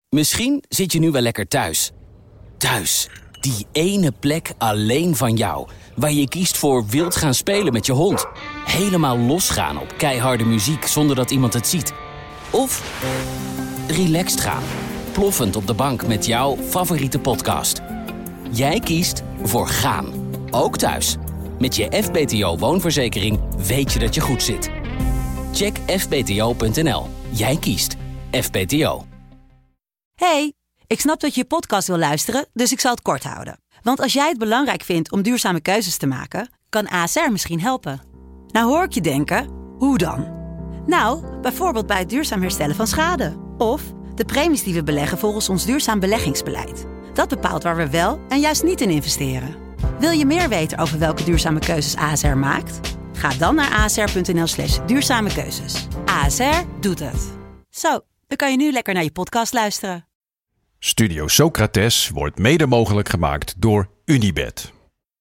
Misschien zit je nu wel lekker thuis. Thuis, die ene plek alleen van jou. Waar je kiest voor wild gaan spelen met je hond. Helemaal losgaan op keiharde muziek zonder dat iemand het ziet. Of relaxed gaan. Ploffend op de bank met jouw favoriete podcast. Jij kiest voor gaan. Ook thuis. Met je FBTO woonverzekering weet je dat je goed zit. Check fbto.nl. Jij kiest FBTO. Hey, ik snap dat je je podcast wil luisteren, dus ik zal het kort houden. Want als jij het belangrijk vindt om duurzame keuzes te maken, kan ASR misschien helpen. Nou hoor ik je denken, hoe dan? Nou, bijvoorbeeld bij het duurzaam herstellen van schade. Of de premies die we beleggen volgens ons duurzaam beleggingsbeleid. Dat bepaalt waar we wel en juist niet in investeren. Wil je meer weten over welke duurzame keuzes ASR maakt? Ga dan naar asr.nl/duurzame keuzes. ASR doet het. Zo, dan kan je nu lekker naar je podcast luisteren. Studio Socrates wordt mede mogelijk gemaakt door Unibed.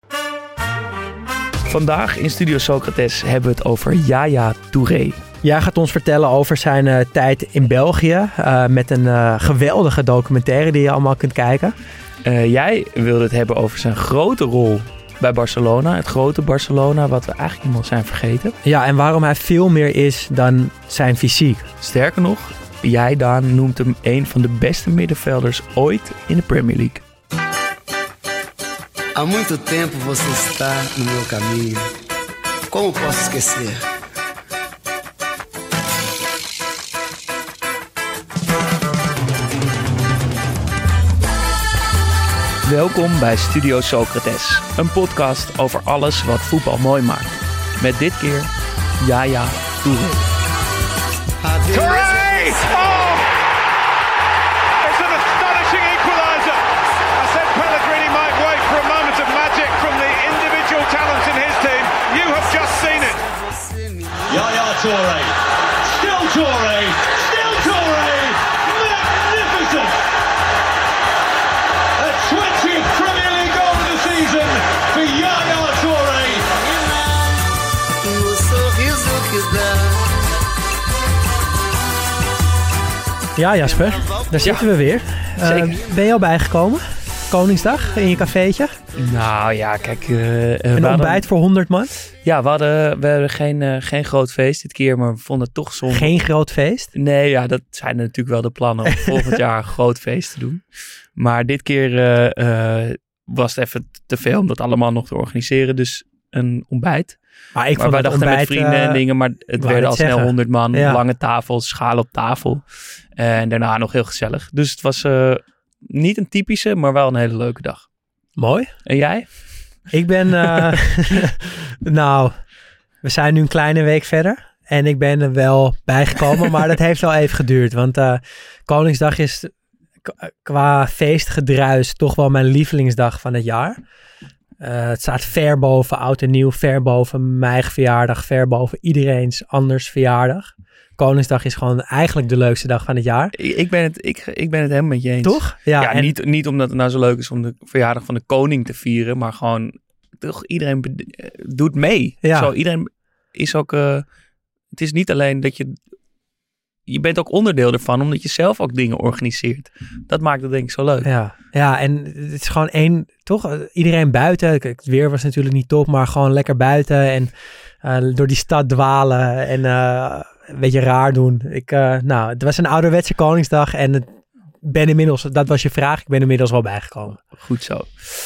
Vandaag in Studio Socrates hebben we het over Yaya Touré. Jij gaat ons vertellen over zijn tijd in België. Met een geweldige documentaire die je allemaal kunt kijken. Jij wilde het hebben over zijn grote rol bij Barcelona. Het grote Barcelona, wat we eigenlijk helemaal zijn vergeten. Ja, en waarom hij veel meer is dan zijn fysiek. Sterker nog, jij, Daan, noemt hem een van de beste middenvelders ooit in de Premier League. Há muito tempo você está no meu caminho. Como posso esquecer? Welkom bij Studio Socrates, een podcast over alles wat voetbal mooi maakt. Met dit keer Yaya Touré. Touré! Oh! It's an astonishing equaliser. I said Pellegrini might wait for a moment of magic from the individual talent in his team. You have just seen it. Yaya Touré. Still Touré. Still Touré. Magnificent. A 20th Premier League goal of the season for Yaya Touré. O sorriso que dá. Ja, Jasper, daar zitten we weer. Ben je al bijgekomen? Koningsdag in je cafeetje? Nou ja, kijk... Een ontbijt voor 100 man? Ja, we hadden geen groot feest dit keer, maar we vonden het toch zonde. Geen groot feest? Nee, ja, dat zijn natuurlijk wel de plannen om volgend jaar een groot feest te doen. Maar dit keer was het even te veel om dat allemaal nog te organiseren. Dus een ontbijt. Maar wij dachten met vrienden en dingen, maar het werden al snel 100 man. Ja. Lange tafels, schalen op tafel. En daarna nog heel gezellig. Dus het was niet een typische, maar wel een hele leuke dag. Mooi. En jij? Ik ben... nou, we zijn nu een kleine week verder. En ik ben er wel bijgekomen, maar dat heeft wel even geduurd. Want Koningsdag is qua feestgedruis toch wel mijn lievelingsdag van het jaar. Het staat ver boven oud en nieuw, ver boven mijn eigen verjaardag, ver boven iedereen's anders verjaardag. Koningsdag is gewoon eigenlijk de leukste dag van het jaar. Ik ben het helemaal met je eens. Toch? Ja, en niet omdat het nou zo leuk is om de verjaardag van de koning te vieren, maar gewoon toch iedereen doet mee. Ja. Zo, iedereen is ook... het is niet alleen dat je bent ook onderdeel ervan, omdat je zelf ook dingen organiseert. Dat maakt het denk ik zo leuk. Ja, en het is gewoon toch? Iedereen buiten. Het weer was natuurlijk niet top, maar gewoon lekker buiten en door die stad dwalen en een beetje raar doen. Het was een ouderwetse Koningsdag en dat was je vraag, ik ben inmiddels wel bijgekomen. Goed zo.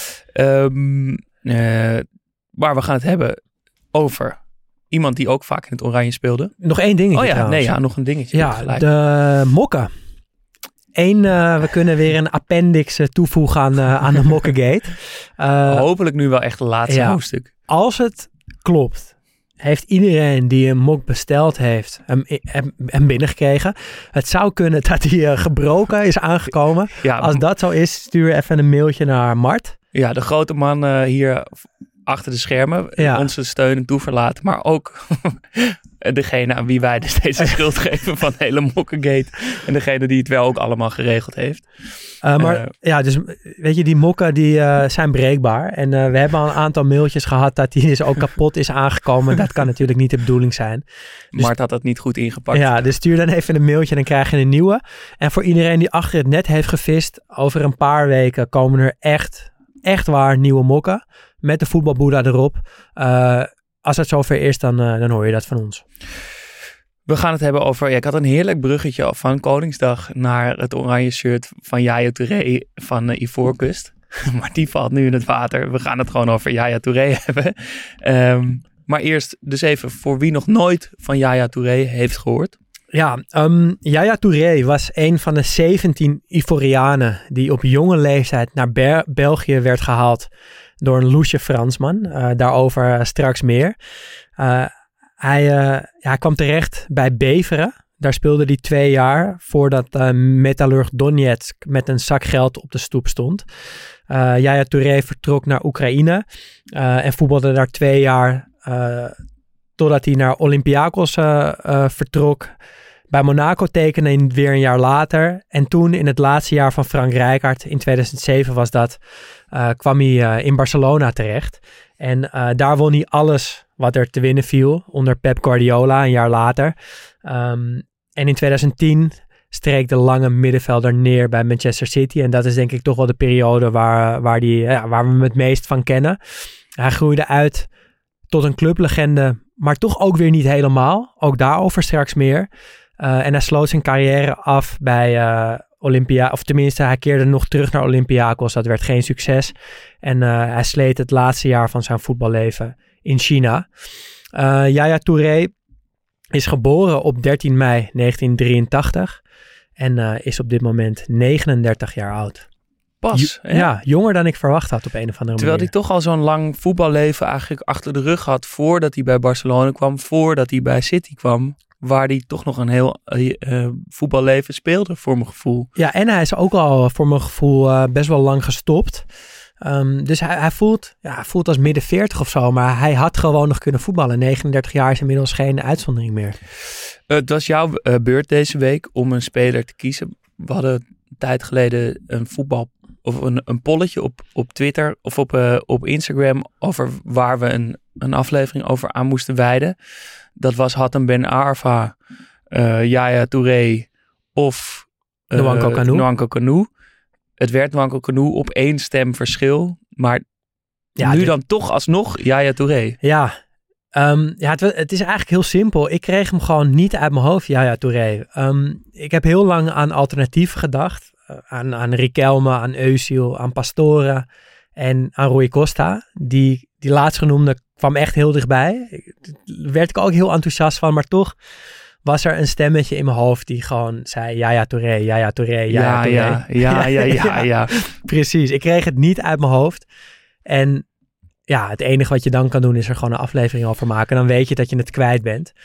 Maar we gaan het hebben over iemand die ook vaak in het oranje speelde. Nog één dingetje nog een dingetje. Ja, de mokken. We kunnen weer een appendix toevoegen aan de Mokkengate. Hopelijk nu wel echt het laatste hoofdstuk. Als het klopt, heeft iedereen die een mok besteld heeft hem binnengekregen. Het zou kunnen dat hij gebroken is aangekomen. Ja, als dat zo is, stuur even een mailtje naar Mart. Ja, de grote man hier achter de schermen. Ja. Onze steun en toeverlaat. Maar ook degene aan wie wij steeds de schuld geven van de hele Mokkengate. En degene die het wel ook allemaal geregeld heeft. Dus weet je, die mokken die zijn breekbaar. En we hebben al een aantal mailtjes gehad dat die dus ook kapot is aangekomen. Dat kan natuurlijk niet de bedoeling zijn. Dus, Mart had dat niet goed ingepakt. Ja, dus stuur dan even een mailtje en dan krijg je een nieuwe. En voor iedereen die achter het net heeft gevist, over een paar weken komen er echt waar nieuwe mokken. Met de voetbalboeddha erop. Als het zover is, dan hoor je dat van ons. We gaan het hebben over... Ja, ik had een heerlijk bruggetje van Koningsdag naar het oranje shirt van Yaya Touré van Ivoorkust. Maar die valt nu in het water. We gaan het gewoon over Yaya Touré hebben. Maar eerst dus even voor wie nog nooit van Yaya Touré heeft gehoord. Ja, Yaya Touré was een van de 17 Ivorianen die op jonge leeftijd naar België werd gehaald door een loesje Fransman. Daarover straks meer. Hij kwam terecht bij Beveren. Daar speelde hij 2 jaar voordat Metalurg Donetsk met een zak geld op de stoep stond. Yaya Touré vertrok naar Oekraïne en voetbalde daar 2 jaar totdat hij naar Olympiakos vertrok. Bij Monaco tekende hij weer een jaar later. En toen in het laatste jaar van Frank Rijkaard, in 2007 was dat, kwam hij in Barcelona terecht. En daar won hij alles wat er te winnen viel onder Pep Guardiola een jaar later. En in 2010 streek de lange middenvelder neer bij Manchester City. En dat is denk ik toch wel de periode waar we hem het meest van kennen. Hij groeide uit tot een clublegende, maar toch ook weer niet helemaal. Ook daarover straks meer. En hij sloot zijn carrière af bij Olympia. Of tenminste, hij keerde nog terug naar Olympiakos. Dat werd geen succes. En hij sleet het laatste jaar van zijn voetballeven in China. Yaya Touré is geboren op 13 mei 1983. En is op dit moment 39 jaar oud. Pas. Ja, jonger dan ik verwacht had op een of andere manier. Terwijl hij toch al zo'n lang voetballeven eigenlijk achter de rug had voordat hij bij Barcelona kwam, voordat hij bij City kwam, waar hij toch nog een heel voetballeven speelde voor mijn gevoel. Ja, en hij is ook al voor mijn gevoel best wel lang gestopt. Dus hij voelt als midden 40 of zo, maar hij had gewoon nog kunnen voetballen. 39 jaar is inmiddels geen uitzondering meer. Het was jouw beurt deze week om een speler te kiezen. We hadden een tijd geleden een voetbal of een polletje op Twitter of op Instagram over waar we een aflevering over aan moesten wijden. Dat was Hatem Ben Arfa, Yaya Touré of Nwankwo Kanu. Het werd Nwankwo Kanu op 1 stem verschil, maar nu dan toch alsnog Yaya Touré. Ja, het is eigenlijk heel simpel. Ik kreeg hem gewoon niet uit mijn hoofd, Yaya Touré. Ik heb heel lang aan alternatieven gedacht. Aan Riquelme, aan Özil, aan Pastore en aan Rui Costa. Die laatstgenoemde kwam echt heel dichtbij. Daar werd ik ook heel enthousiast van, maar toch was er een stemmetje in mijn hoofd die gewoon zei Yaya Touré, Yaya Touré, Yaya Touré. Ja. Precies, ik kreeg het niet uit mijn hoofd. En ja, het enige wat je dan kan doen is er gewoon een aflevering over maken. Dan weet je dat je het kwijt bent.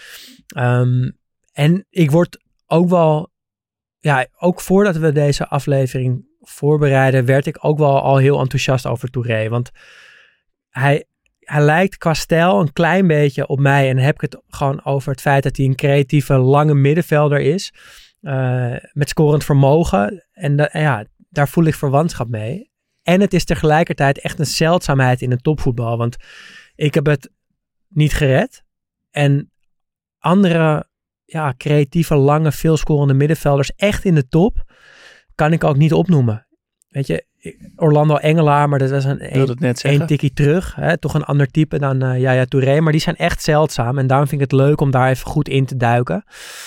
En ik word ook wel, ook voordat we deze aflevering voorbereiden, werd ik ook wel al heel enthousiast over Touré. Want hij lijkt qua stijl een klein beetje op mij. En dan heb ik het gewoon over het feit dat hij een creatieve, lange middenvelder is. Met scorend vermogen. En daar voel ik verwantschap mee. En het is tegelijkertijd echt een zeldzaamheid in het topvoetbal. Want ik heb het niet gered. En andere creatieve, lange, veelscorende middenvelders echt in de top kan ik ook niet opnoemen. Weet je, Orlando Engelaar, maar dat was een tikkie terug. Hè? Toch een ander type dan Yaya Touré. Maar die zijn echt zeldzaam. En daarom vind ik het leuk om daar even goed in te duiken.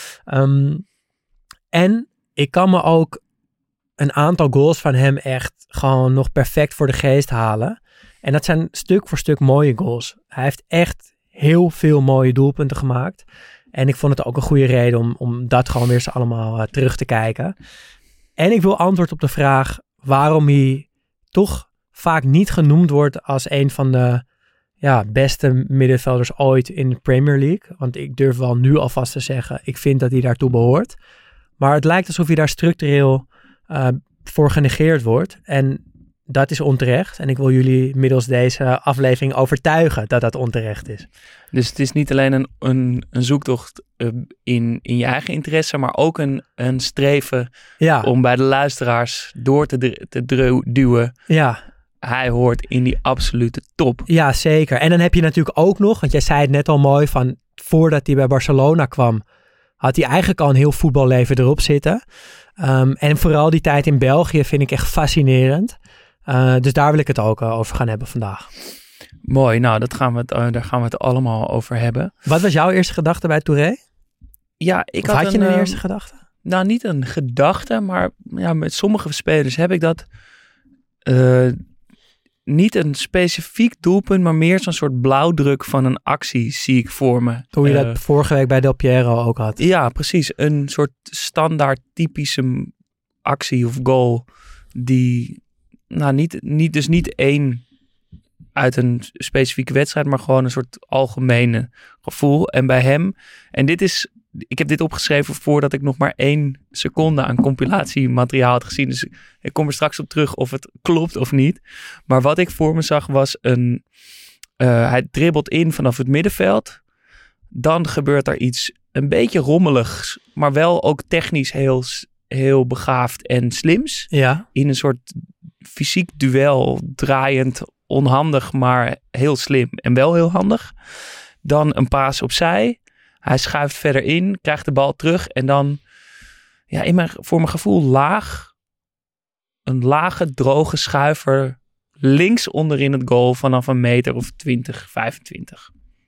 En ik kan me ook een aantal goals van hem echt gewoon nog perfect voor de geest halen. En dat zijn stuk voor stuk mooie goals. Hij heeft echt heel veel mooie doelpunten gemaakt. En ik vond het ook een goede reden om dat gewoon weer eens allemaal terug te kijken. En ik wil antwoord op de vraag waarom hij toch vaak niet genoemd wordt als een van de beste middenvelders ooit in de Premier League. Want ik durf wel nu alvast te zeggen, ik vind dat hij daartoe behoort. Maar het lijkt alsof hij daar structureel voor genegeerd wordt. En dat is onterecht. En ik wil jullie middels deze aflevering overtuigen dat dat onterecht is. Dus het is niet alleen een zoektocht in je eigen interesse, maar ook een streven om bij de luisteraars door te duwen. Ja. Hij hoort in die absolute top. Ja, zeker. En dan heb je natuurlijk ook nog, want jij zei het net al mooi, van voordat hij bij Barcelona kwam, had hij eigenlijk al een heel voetballeven erop zitten. En vooral die tijd in België vind ik echt fascinerend. Dus daar wil ik het ook over gaan hebben vandaag. Mooi, nou daar gaan we het allemaal over hebben. Wat was jouw eerste gedachte bij Touré? Ja, had je een eerste gedachte? Nou, niet een gedachte, maar met sommige spelers heb ik dat niet een specifiek doelpunt, maar meer zo'n soort blauwdruk van een actie zie ik voor me. Hoe je dat vorige week bij Del Piero ook had. Ja, precies. Een soort standaard typische actie of goal die niet één uit een specifieke wedstrijd, maar gewoon een soort algemene gevoel. En bij hem, ik heb dit opgeschreven voordat ik nog maar 1 seconde aan compilatiemateriaal had gezien. Dus ik kom er straks op terug of het klopt of niet. Maar wat ik voor me zag was hij dribbelt in vanaf het middenveld. Dan gebeurt er iets een beetje rommeligs, maar wel ook technisch heel begaafd en slims. Ja. In een soort fysiek duel, draaiend, onhandig, maar heel slim en wel heel handig. Dan een paas opzij. Hij schuift verder in, krijgt de bal terug en dan, voor mijn gevoel een lage, droge schuiver links onderin het goal vanaf een meter of 20, 25.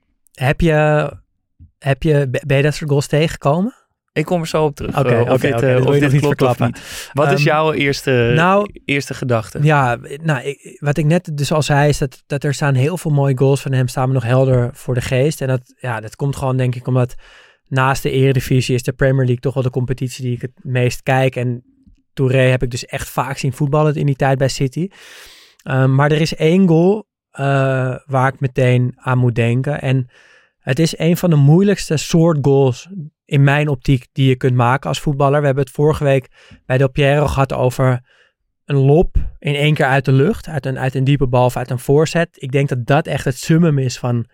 Ben je dat soort goals tegengekomen? Ik kom er zo op terug. Oké, dat wil je nog niet verklappen. Wat is jouw eerste gedachte? Ja, wat ik net dus al zei is dat er staan heel veel mooie goals van hem staan me nog helder voor de geest. En dat komt gewoon denk ik omdat naast de Eredivisie is de Premier League toch wel de competitie die ik het meest kijk. En Touré heb ik dus echt vaak zien voetballen in die tijd bij City. Maar er is 1 goal waar ik meteen aan moet denken. En het is een van de moeilijkste soort goals in mijn optiek die je kunt maken als voetballer. We hebben het vorige week bij Del Piero gehad over een lob in 1 keer uit de lucht. Uit een diepe bal of uit een voorzet. Ik denk dat dat echt het summum is van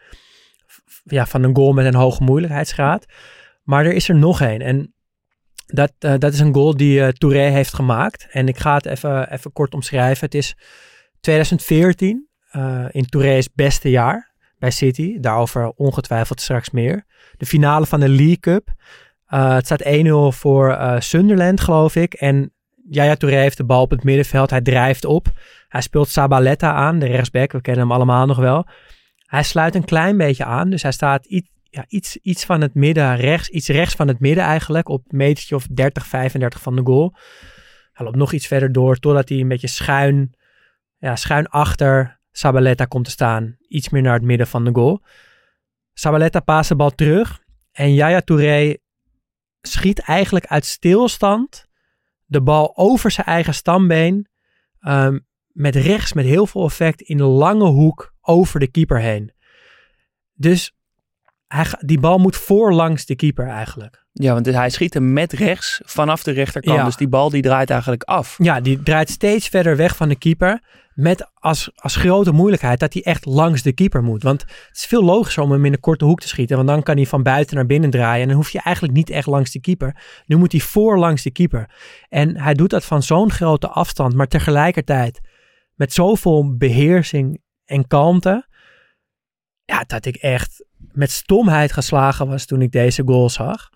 een goal met een hoge moeilijkheidsgraad. Maar er is er nog 1. En dat is een goal die Touré heeft gemaakt. En ik ga het even kort omschrijven. Het is 2014 in Touré's beste jaar bij City. Daarover ongetwijfeld straks meer. De finale van de League Cup. Het staat 1-0 voor Sunderland, geloof ik. En Yaya Touré heeft de bal op het middenveld. Hij drijft op. Hij speelt Zabaleta aan, de rechtsback. We kennen hem allemaal nog wel. Hij sluit een klein beetje aan. Dus hij staat iets van het midden rechts. Iets rechts van het midden eigenlijk. Op een metertje of 30, 35 van de goal. Hij loopt nog iets verder door. Totdat hij een beetje schuin achter Zabaleta komt te staan. Iets meer naar het midden van de goal. Zabaleta paast de bal terug. En Yaya Touré schiet eigenlijk uit stilstand de bal over zijn eigen stambeen. Met rechts met heel veel effect in de lange hoek over de keeper heen. Dus die bal moet voorlangs de keeper eigenlijk. Ja, want hij schiet hem met rechts vanaf de rechterkant. Ja. Dus die bal die draait eigenlijk af. Ja, die draait steeds verder weg van de keeper. Met als grote moeilijkheid dat hij echt langs de keeper moet. Want het is veel logischer om hem in een korte hoek te schieten. Want dan kan hij van buiten naar binnen draaien. En dan hoef je eigenlijk niet echt langs de keeper. Nu moet hij voorlangs de keeper. En hij doet dat van zo'n grote afstand. Maar tegelijkertijd met zoveel beheersing en kalmte. Ja, dat ik echt met stomheid geslagen was toen ik deze goal zag.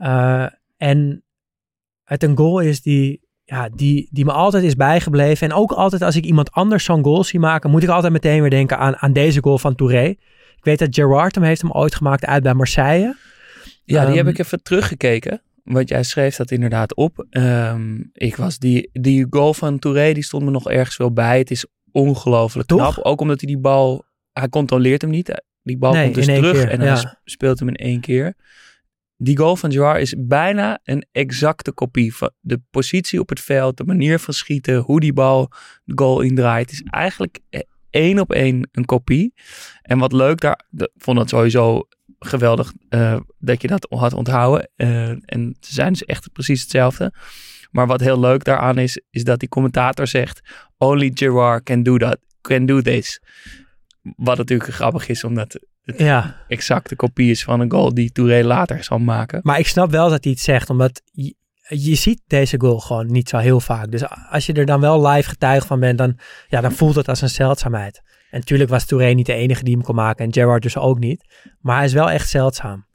En het een goal is die me altijd is bijgebleven. En ook altijd als ik iemand anders zo'n goal zie maken, moet ik altijd meteen weer denken aan deze goal van Touré. Ik weet dat Gerrard heeft hem ooit gemaakt uit bij Marseille. Ja, die heb ik even teruggekeken. Want jij schreef dat inderdaad op. Ik was die goal van Touré, die stond me nog ergens wel bij. Het is ongelooflijk knap. Ook omdat hij die bal, hij controleert hem niet. Die bal komt dus terug keer, en hij speelt hem in 1 keer. Die goal van Gerrard is bijna een exacte kopie van de positie op het veld, de manier van schieten, hoe die bal de goal indraait. Het is eigenlijk 1 op 1 een kopie. En wat leuk daar, ik vond het sowieso geweldig dat je dat had onthouden. En ze zijn dus echt precies hetzelfde. Maar wat heel leuk daaraan is dat die commentator zegt, only Gerrard can do this. Wat natuurlijk grappig is, omdat het exact de kopie is van een goal die Touré later zal maken. Maar ik snap wel dat hij het zegt, omdat je ziet deze goal gewoon niet zo heel vaak. Dus als je er dan wel live getuige van bent, dan voelt het als een zeldzaamheid. En natuurlijk was Touré niet de enige die hem kon maken en Gerrard dus ook niet. Maar hij is wel echt zeldzaam.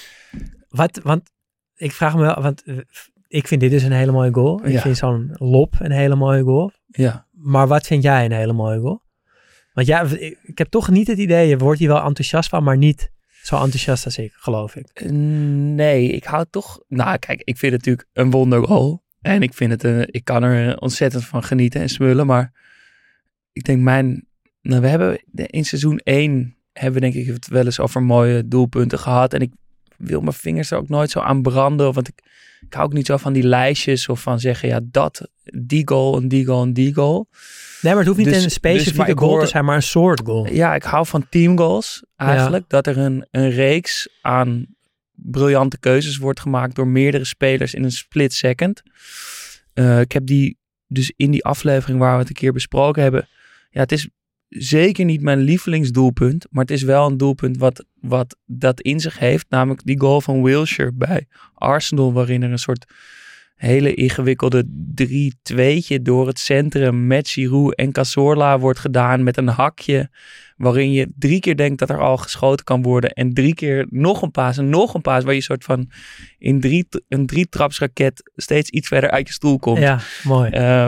Want ik vraag me wel, want ik vind dit dus een hele mooie goal. Ik vind zo'n lob een hele mooie goal. Ja. Maar wat vind jij een hele mooie goal? Want ik heb toch niet het idee, je wordt hier wel enthousiast van, maar niet zo enthousiast als ik, geloof ik. Nee, ik hou toch... Nou, kijk, ik vind het natuurlijk een wondergoal. En ik kan er ontzettend van genieten en smullen. Maar ik denk we hebben in seizoen 1 hebben we denk ik het wel eens over mooie doelpunten gehad. En ik wil mijn vingers er ook nooit zo aan branden. Want ik hou ook niet zo van die lijstjes of van zeggen, die goal en die goal en die goal. Nee, maar het hoeft niet een specifieke goal te zijn, maar een soort goal. Ja, ik hou van teamgoals eigenlijk. Ja. Dat er een reeks aan briljante keuzes wordt gemaakt door meerdere spelers in een split second. Ik heb die dus in die aflevering waar we het een keer besproken hebben. Ja, het is zeker niet mijn lievelingsdoelpunt, maar het is wel een doelpunt wat dat in zich heeft. Namelijk die goal van Wilshere bij Arsenal, waarin er een soort hele ingewikkelde 3-2'tje door het centrum met Giroud en Cazorla wordt gedaan met een hakje, waarin je 3 keer denkt dat er al geschoten kan worden en 3 keer nog een paas en nog een paas, waar je soort van in een 3-trapsraket steeds iets verder uit je stoel komt. Ja, mooi.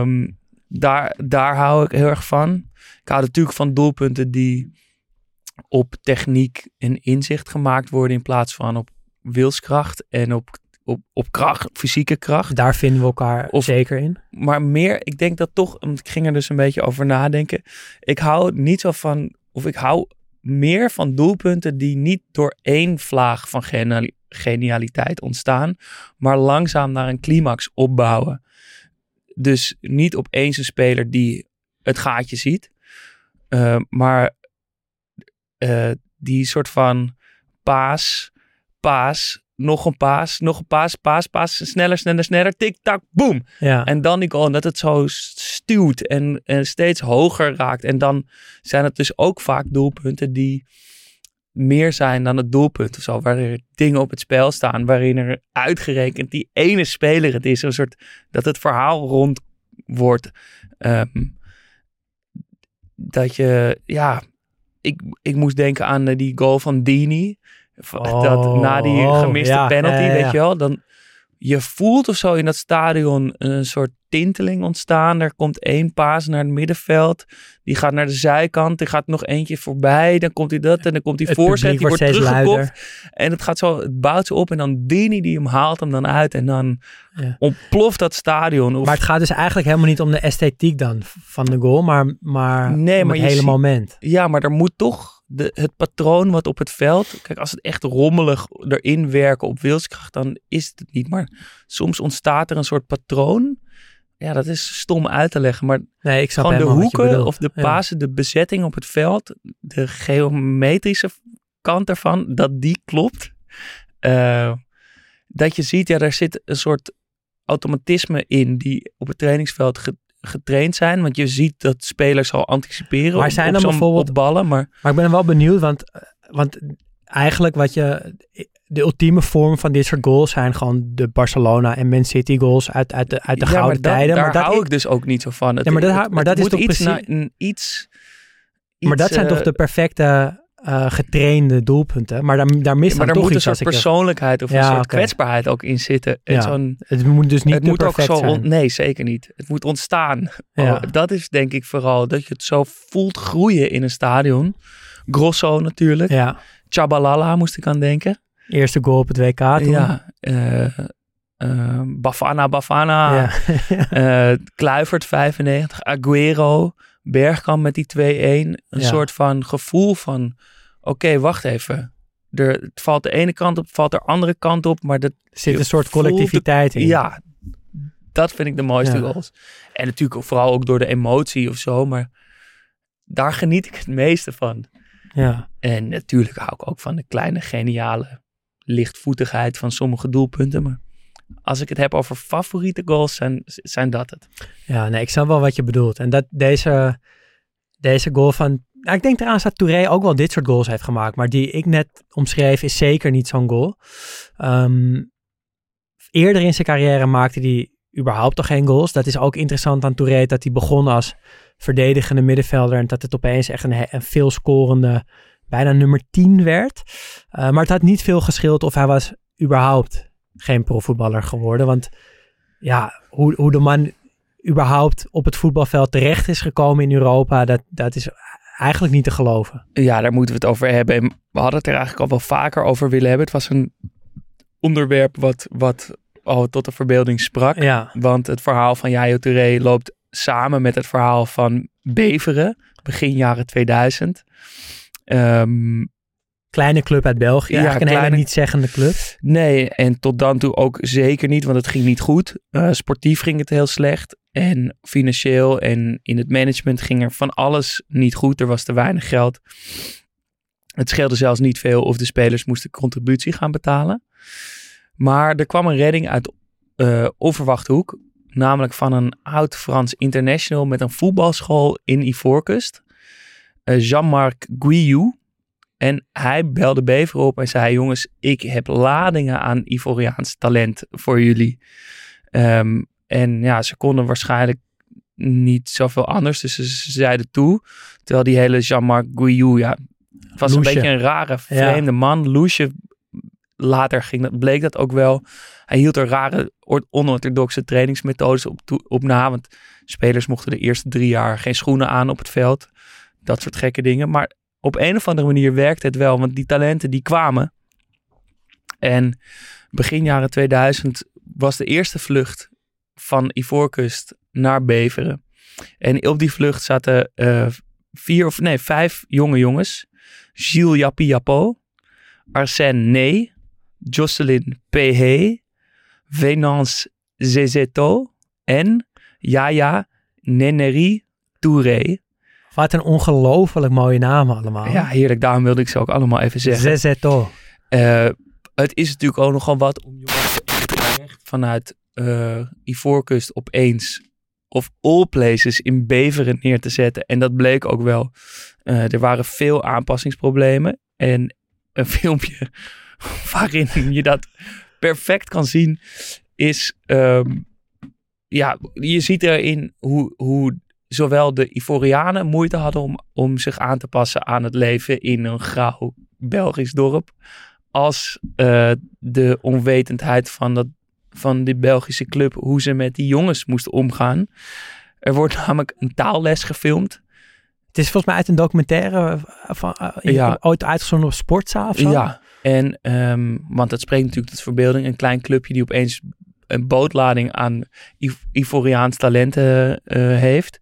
Daar hou ik heel erg van. Ik hou natuurlijk van doelpunten die op techniek en inzicht gemaakt worden in plaats van op wilskracht en op kracht, fysieke kracht. Daar vinden we elkaar zeker in. Maar meer, ik denk dat toch, ik ging er dus een beetje over nadenken. Ik hou niet zo van, of ik hou meer van doelpunten die niet door één vlaag van genialiteit ontstaan, maar langzaam naar een climax opbouwen. Dus niet opeens een speler die het gaatje ziet, maar die soort van paas, nog een paas, sneller, tik-tak, boom. Ja. En dan die goal, dat het zo stuwt en steeds hoger raakt. En dan zijn het dus ook vaak doelpunten die meer zijn dan het doelpunt of zo, waar er dingen op het spel staan, waarin er uitgerekend die ene speler het is, een soort dat het verhaal rond wordt. Dat je, ik moest denken aan die goal van Dini, dat na die gemiste penalty, weet je wel, dan je voelt of zo in dat stadion een soort tinteling ontstaan. Er komt 1 paas naar het middenveld. Die gaat naar de zijkant. Er gaat nog eentje voorbij. Dan komt hij dat en dan komt die voorzet. Die wordt teruggekopt. En het bouwt ze op. En dan Dini die hem haalt hem dan uit. En dan ontploft dat stadion. Maar het gaat dus eigenlijk helemaal niet om de esthetiek dan van de goal. Maar om het hele moment. Ja, maar er moet toch het patroon wat op het veld. Kijk, als het echt rommelig erin werken op wilskracht, dan is het niet. Maar soms ontstaat er een soort patroon. Ja, dat is stom uit te leggen. Maar nee, ik snap gewoon de hoeken of de pasen, de bezetting op het veld, de geometrische kant ervan, dat die klopt. Dat je ziet, daar zit een soort automatisme in die op het trainingsveld getraind zijn. Want je ziet dat spelers al anticiperen maar zijn dan bijvoorbeeld op ballen. Maar ik ben wel benieuwd, want eigenlijk de ultieme vorm van dit soort goals zijn gewoon de Barcelona en Man City goals uit de gouden tijden. Daar hou ik dus ook niet zo van. Maar dat is toch iets. Maar dat zijn toch de perfecte getrainde doelpunten. Maar daar mist dan toch iets. Maar er moet een soort persoonlijkheid of een soort kwetsbaarheid ook in zitten. En het moet dus niet te perfect zijn. Nee, zeker niet. Het moet ontstaan. Ja. Dat is denk ik vooral dat je het zo voelt groeien in een stadion. Grosso natuurlijk. Ja. Chabalala moest ik aan denken. Eerste goal op het WK toen. Ja. Bafana. Ja. Kluivert 95. Aguero. Bergkamp met die 2-1. Een soort van gevoel van oké, wacht even. Het valt de ene kant op, valt de andere kant op. Maar er zit een soort collectiviteit in. Ja, dat vind ik de mooiste goals. En natuurlijk vooral ook door de emotie of zo. Maar daar geniet ik het meeste van. Ja. En natuurlijk hou ik ook van de kleine geniale lichtvoetigheid van sommige doelpunten. Maar als ik het heb over favoriete goals, zijn dat het. Ja, nee, ik snap wel wat je bedoelt. En deze goal van... Nou, ik denk eraan dat Touré ook wel dit soort goals heeft gemaakt. Maar die ik net omschreef is zeker niet zo'n goal. Eerder in zijn carrière maakte hij überhaupt toch geen goals. Dat is ook interessant aan Touré, dat hij begon als verdedigende middenvelder en dat het opeens echt een veel scorende, bijna nummer 10 werd. Maar het had niet veel gescheeld of hij was überhaupt geen profvoetballer geworden. Want ja, hoe de man überhaupt op het voetbalveld terecht is gekomen in Europa, dat is eigenlijk niet te geloven. Ja, daar moeten we het over hebben. En we hadden het er eigenlijk al wel vaker over willen hebben. Het was een onderwerp wat al tot de verbeelding sprak. Ja. Want het verhaal van Yaya Touré loopt samen met het verhaal van Beveren, begin jaren 2000. Kleine club uit België. Ja, eigenlijk een hele niet-zeggende club. Nee, en tot dan toe ook zeker niet, want het ging niet goed. Sportief ging het heel slecht. En financieel en in het management ging er van alles niet goed. Er was te weinig geld. Het scheelde zelfs niet veel of de spelers moesten contributie gaan betalen. Maar er kwam een redding uit onverwachte hoek. Namelijk van een oud Frans international met een voetbalschool in Ivoorkust. Jean-Marc Guillou. En hij belde Beveren op en zei: jongens, ik heb ladingen aan Ivoriaans talent voor jullie. En ja, ze konden waarschijnlijk niet zoveel anders. Dus ze zeiden toe. Terwijl die hele Jean-Marc Guillou, ja, het was Loesje. een beetje een rare, vreemde man. Loesje, later bleek dat ook wel. Hij hield er rare, onorthodoxe trainingsmethodes op na. Want spelers mochten de eerste 3 jaar geen schoenen aan op het veld. Dat soort gekke dingen. Maar op een of andere manier werkte het wel. Want die talenten die kwamen. En begin jaren 2000 was de eerste vlucht van Ivoorkust naar Beveren. En op die vlucht zaten 5 jonge jongens. Gilles Yapi Yapo, Arsène Ney, Jocelyn P.H., Venance Zezeto en Yaya Neneri Touré. Wat een ongelooflijk mooie namen allemaal. Ja, heerlijk. Daarom wilde ik ze ook allemaal even zeggen. Zezeto. Het is natuurlijk ook nogal wat om jongens echt vanuit Ivoorkust opeens of all places in Beveren neer te zetten. En dat bleek ook wel. Er waren veel aanpassingsproblemen. En een filmpje waarin je dat perfect kan zien is... ja, je ziet erin hoe zowel de Ivorianen moeite hadden om zich aan te passen aan het leven in een grauw Belgisch dorp. Als de onwetendheid van die Belgische club, hoe ze met die jongens moesten omgaan. Er wordt namelijk een taalles gefilmd. Het is volgens mij uit een documentaire ooit uitgezonden op Sportza of zo. Ja, en want het spreekt natuurlijk tot verbeelding. Een klein clubje die opeens een bootlading aan Ivoriaans talenten heeft.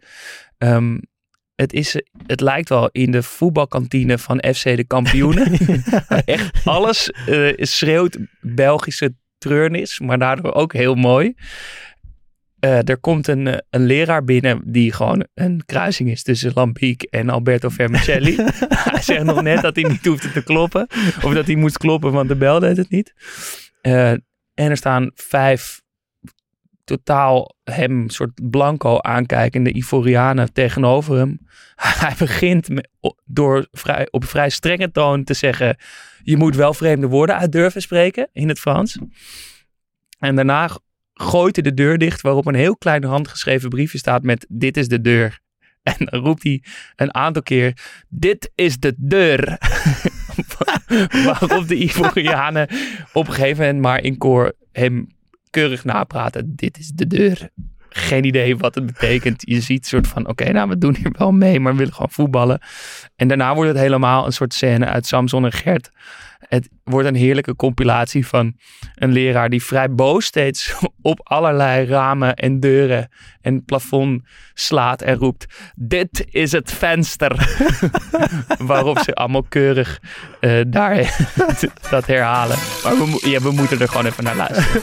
Het lijkt wel in de voetbalkantine van FC de Kampioenen. Echt alles schreeuwt Belgische treurnis, maar daardoor ook heel mooi. Er komt een leraar binnen die gewoon een kruising is tussen Lambiek en Alberto Vermicelli. Hij zegt nog net dat hij niet hoefde te kloppen. Of dat hij moest kloppen, want de bel deed het niet. En er staan 5 totaal hem soort blanco aankijkende Ivorianen tegenover hem. Hij begint door op vrij strenge toon te zeggen: je moet wel vreemde woorden uit durven spreken in het Frans. En daarna gooit hij de deur dicht, waarop een heel klein handgeschreven briefje staat met: dit is de deur. En dan roept hij een aantal keer: dit is de deur. Waarop de Ivorianen op een gegeven moment maar in koor hem keurig napraten: dit is de deur. Geen idee wat het betekent. Je ziet soort van, oké, nou, we doen hier wel mee, maar we willen gewoon voetballen. En daarna wordt het helemaal een soort scène uit Samson en Gert. Het wordt een heerlijke compilatie van een leraar die vrij boos steeds op allerlei ramen en deuren en plafond slaat en roept: dit is het venster. Waarop ze allemaal keurig daar dat herhalen. Maar we moeten er gewoon even naar luisteren.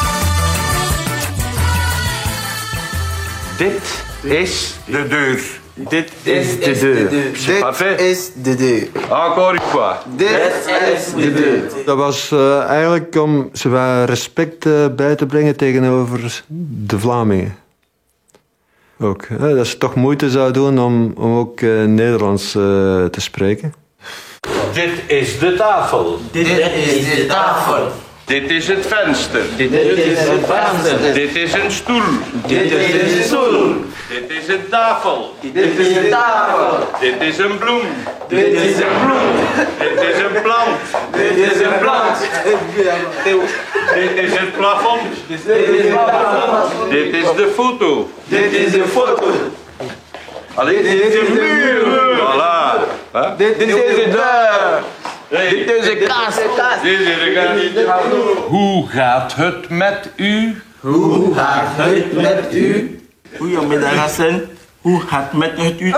Dit is de deur. Dit is de deur. Dit is de deur. Encore une fois. Dit is de deur. Dat was eigenlijk om zowel respect bij te brengen tegenover de Vlamingen. Ook. Dat ze toch moeite zouden doen om ook Nederlands te spreken. Dit is de tafel. Dit is de tafel. Dit is het venster. Dit is het venster. Dit is een stoel. Dit is een stoel. Dit is een tafel. Dit is een tafel. Dit is een bloem. Dit is een bloem. Dit is een plant. Dit is een plant. Dit is het plafond. Dit is een plafond. Dit is de foto. Dit is een foto. Allee, dit is de muur. Voilà. Huh? Dit is de deur. Dit is een kast. Dit is de kast. Hoe gaat het met u? Hoe gaat het met u? Goedemiddag Hassan. Hoe gaat het met u?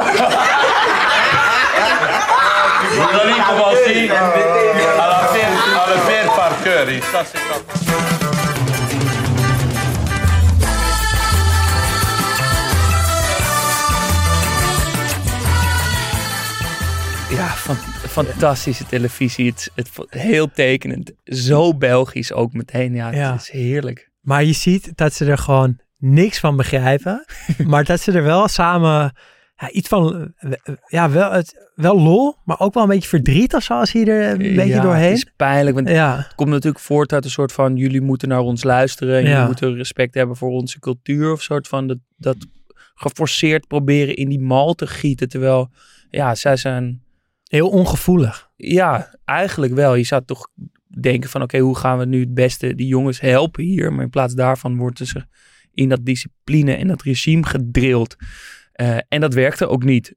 Vous allez commencer à le faire par cœur. Et ça, c'est pas... Ja, fantastische televisie. Het heel tekenend. Zo Belgisch ook meteen. Ja, het is heerlijk. Maar je ziet dat ze er gewoon niks van begrijpen. Maar dat ze er wel samen iets van... wel lol, maar ook wel een beetje verdriet of zo als je er een beetje doorheen. Het is pijnlijk. Want het komt natuurlijk voort uit een soort van... jullie moeten naar ons luisteren. En jullie moeten respect hebben voor onze cultuur. Of soort van dat geforceerd proberen in die mal te gieten. Terwijl, zij zijn... heel ongevoelig. Ja, eigenlijk wel. Je zou toch denken van oké, hoe gaan we nu het beste die jongens helpen hier? Maar in plaats daarvan worden ze in dat discipline en dat regime gedrild. En dat werkte ook niet.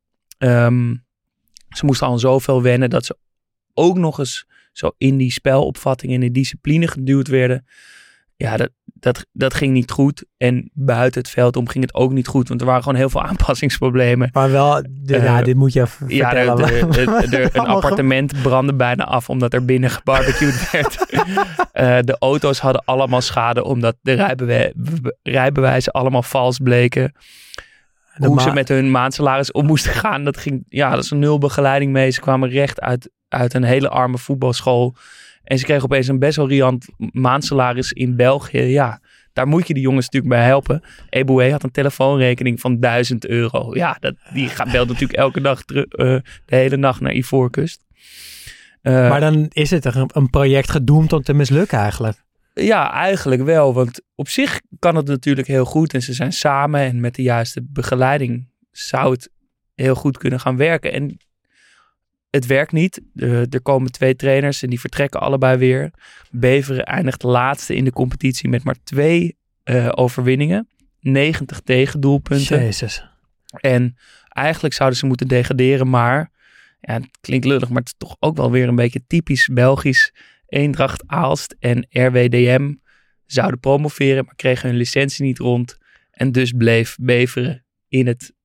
Ze moesten al zoveel wennen dat ze ook nog eens zo in die spelopvatting en in die discipline geduwd werden. Ja, dat ging niet goed. En buiten het veld om ging het ook niet goed. Want er waren gewoon heel veel aanpassingsproblemen. Maar wel, dit moet je even vertellen. Een appartement brandde bijna af omdat er binnen gebarbecued werd. De auto's hadden allemaal schade omdat de rijbewijzen allemaal vals bleken. Hoe ze met hun maandsalaris om moesten gaan. Dat is een nul begeleiding mee. Ze kwamen recht uit een hele arme voetbalschool. En ze kregen opeens een best wel riant maandsalaris in België. Ja, daar moet je die jongens natuurlijk bij helpen. Eboué had een telefoonrekening van €1000. Ja, die belt natuurlijk elke dag de hele nacht naar Ivoorkust. Maar dan is het een project gedoemd om te mislukken eigenlijk. Ja, eigenlijk wel. Want op zich kan het natuurlijk heel goed. En ze zijn samen en met de juiste begeleiding zou het heel goed kunnen gaan werken. En het werkt niet. Er komen 2 trainers en die vertrekken allebei weer. Beveren eindigt laatste in de competitie met maar 2 overwinningen. 90 tegendoelpunten. Jezus. En eigenlijk zouden ze moeten degraderen, maar het klinkt lullig, maar het is toch ook wel weer een beetje typisch Belgisch. Eendracht Aalst en RWDM zouden promoveren, maar kregen hun licentie niet rond. En dus bleef Beveren in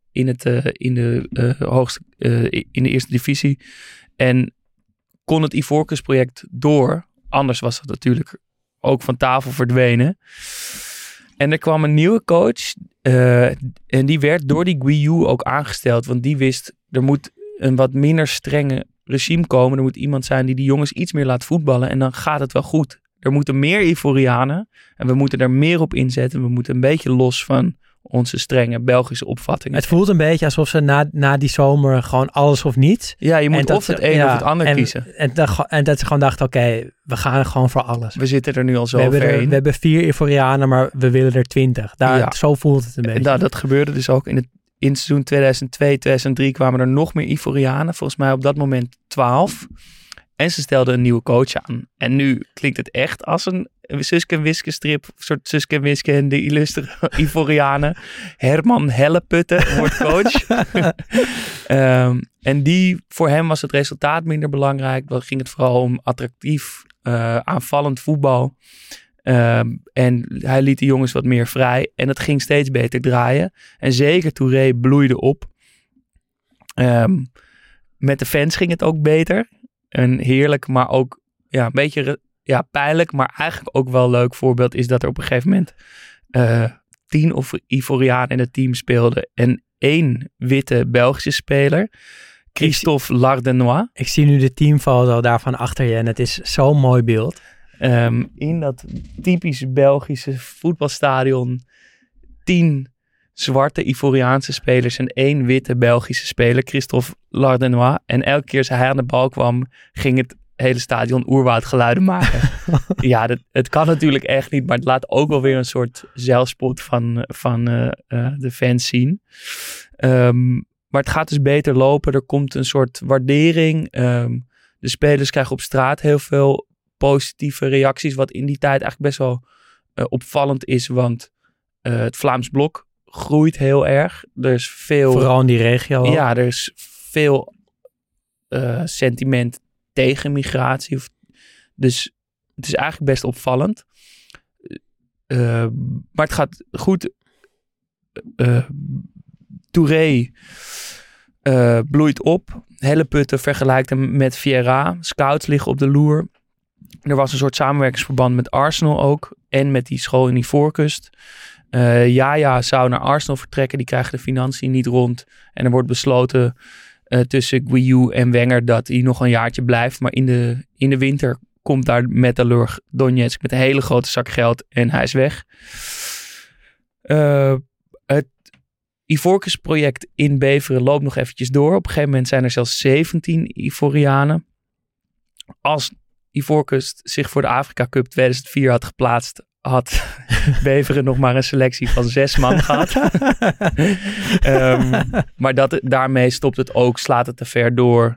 de eerste divisie. En kon het Ivoorkust project door. Anders was dat natuurlijk ook van tafel verdwenen. En er kwam een nieuwe coach. En die werd door die Guillou ook aangesteld. Want die wist, er moet een wat minder strenge regime komen. Er moet iemand zijn die jongens iets meer laat voetballen. En dan gaat het wel goed. Er moeten meer Ivorianen. En we moeten er meer op inzetten. We moeten een beetje los van onze strenge Belgische opvattingen. Het voelt een beetje alsof ze na die zomer gewoon alles of niets. Ja, je moet of het een of het ander kiezen. En dat ze gewoon dachten, oké, we gaan gewoon voor alles. We zitten er nu al zo ver in. We hebben 4 Ivorianen, maar we willen er 20. Zo voelt het een beetje. Nou, dat gebeurde dus ook in het seizoen 2002, 2003 kwamen er nog meer Ivorianen. Volgens mij op dat moment 12. En ze stelden een nieuwe coach aan. En nu klinkt het echt als een Suske en Wiske strip. Een soort Suske en Wiske en de illustere Ivorianen. Herman Helleputte wordt coach. En voor hem was het resultaat minder belangrijk. Dan ging het vooral om attractief, aanvallend voetbal. En hij liet de jongens wat meer vrij. En het ging steeds beter draaien. En zeker Touré bloeide op. Met de fans ging het ook beter. Een heerlijk, maar ook een beetje pijnlijk, maar eigenlijk ook wel een leuk voorbeeld is dat er op een gegeven moment 10 Ivorianen in het team speelden. En één witte Belgische speler. Christophe Lardenois. Ik zie nu de teamfoto daarvan achter je en het is zo'n mooi beeld. In dat typische Belgische voetbalstadion 10 zwarte Ivoriaanse spelers en 1 witte Belgische speler, Christophe Lardenois. En elke keer als hij aan de bal kwam, ging het hele stadion oerwoudgeluiden maken. Ja, het kan natuurlijk echt niet, maar het laat ook wel weer een soort zelfspot van de fans zien. Maar het gaat dus beter lopen. Er komt een soort waardering. De spelers krijgen op straat heel veel positieve reacties, wat in die tijd eigenlijk best wel opvallend is, want het Vlaams Blok groeit heel erg. Er is veel, vooral in die regio. Ja, er is veel sentiment tegen migratie. Dus het is eigenlijk best opvallend. Maar het gaat goed. Touré bloeit op. Helleputte vergelijkt hem met Vieira. Scouts liggen op de loer. Er was een soort samenwerkingsverband met Arsenal ook. En met die school in Ivoorkust. Yaya zou naar Arsenal vertrekken. Die krijgen de financiën niet rond. En er wordt besloten tussen Guillou en Wenger dat hij nog een jaartje blijft. Maar in de winter komt daar Metalurg Donetsk met een hele grote zak geld. En hij is weg. Het Ivoorkust-project in Beveren loopt nog eventjes door. Op een gegeven moment zijn er zelfs 17 Ivorianen. Als Ivoorkust zich voor de Afrika Cup 2004 had geplaatst, had Beveren nog maar een selectie van 6 man gehad. Maar daarmee stopt het ook, slaat het te ver door.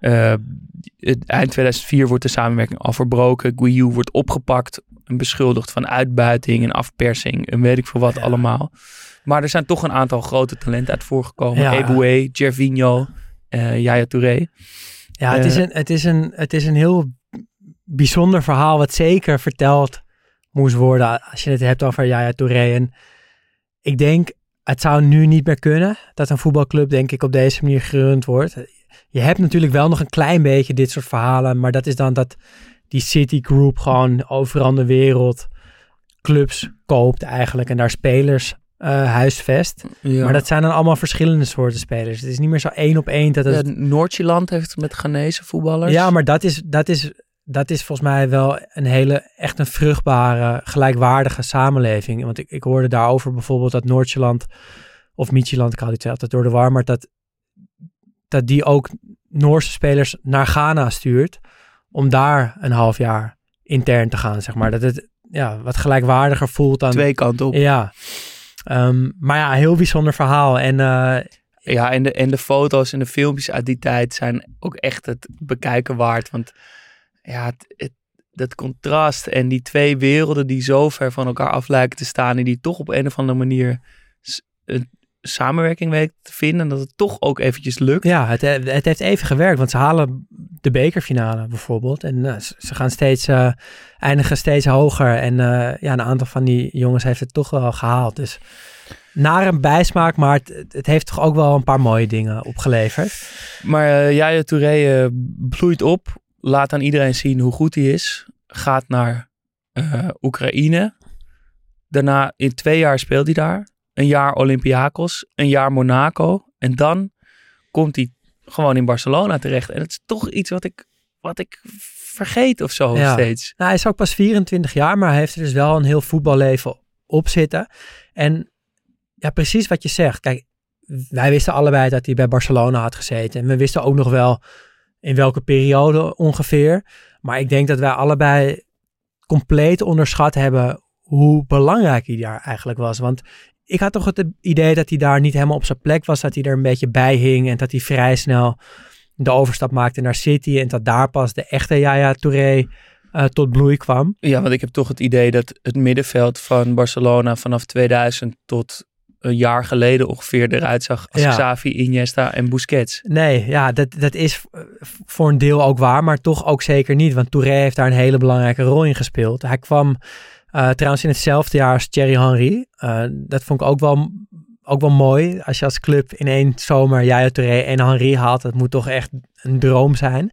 Eind 2004 wordt de samenwerking al verbroken. Guillou wordt opgepakt en beschuldigd van uitbuiting en afpersing en weet ik veel wat allemaal. Maar er zijn toch een aantal grote talenten uit voorgekomen. Ja. Eboué, Gervinho, Yaya Touré. Ja, het is een heel bijzonder verhaal wat zeker verteld moest worden als je het hebt over Yaya Touré. En ik denk, het zou nu niet meer kunnen dat een voetbalclub, denk ik, op deze manier gerund wordt. Je hebt natuurlijk wel nog een klein beetje dit soort verhalen, maar dat is dan dat die Citigroup gewoon overal in de wereld clubs koopt eigenlijk en daar spelers huisvest. Ja. Maar dat zijn dan allemaal verschillende soorten spelers. Het is niet meer zo 1 op 1. Noord-Ierland heeft met Ghanese voetballers. Ja, maar dat is volgens mij wel echt een vruchtbare, gelijkwaardige samenleving. Want ik hoorde daarover bijvoorbeeld dat Noord-Ierland of Midtjylland, ik haal het altijd door de war, maar dat die ook Noorse spelers naar Ghana stuurt om daar een half jaar intern te gaan, zeg maar. Dat het wat gelijkwaardiger voelt dan 2 kanten op. Ja. Maar ja, een heel bijzonder verhaal. En de foto's en de filmpjes uit die tijd zijn ook echt het bekijken waard. Want ja, dat contrast en die 2 werelden die zo ver van elkaar af lijken te staan en die toch op een of andere manier samenwerking weten te vinden, dat het toch ook eventjes lukt. Ja, het heeft even gewerkt, want ze halen de bekerfinale bijvoorbeeld en ze gaan eindigen steeds hoger en een aantal van die jongens heeft het toch wel gehaald. Dus naar een bijsmaak, maar het heeft toch ook wel een paar mooie dingen opgeleverd. Maar Yaya Touré bloeit op, laat aan iedereen zien hoe goed hij is, gaat naar Oekraïne. Daarna in 2 jaar speelt hij daar. Een jaar Olympiakos, een jaar Monaco. En dan komt hij gewoon in Barcelona terecht. En het is toch iets wat ik vergeet of zo steeds. Nou, hij is ook pas 24 jaar, maar hij heeft er dus wel een heel voetballeven op zitten. En ja, precies wat je zegt. Kijk, wij wisten allebei dat hij bij Barcelona had gezeten. En we wisten ook nog wel in welke periode ongeveer. Maar ik denk dat wij allebei compleet onderschat hebben hoe belangrijk hij daar eigenlijk was. Want ik had toch het idee dat hij daar niet helemaal op zijn plek was. Dat hij er een beetje bij hing. En dat hij vrij snel de overstap maakte naar City. En dat daar pas de echte Yaya Touré tot bloei kwam. Ja, want ik heb toch het idee dat het middenveld van Barcelona vanaf 2000 tot een jaar geleden ongeveer eruit zag als Xavi, Iniesta en Busquets. Nee, ja, dat is voor een deel ook waar, maar toch ook zeker niet. Want Touré heeft daar een hele belangrijke rol in gespeeld. Hij kwam trouwens in hetzelfde jaar als Thierry Henry. Dat vond ik ook wel mooi. Als je als club in 1 zomer Yaya Touré en Henry haalt, dat moet toch echt een droom zijn.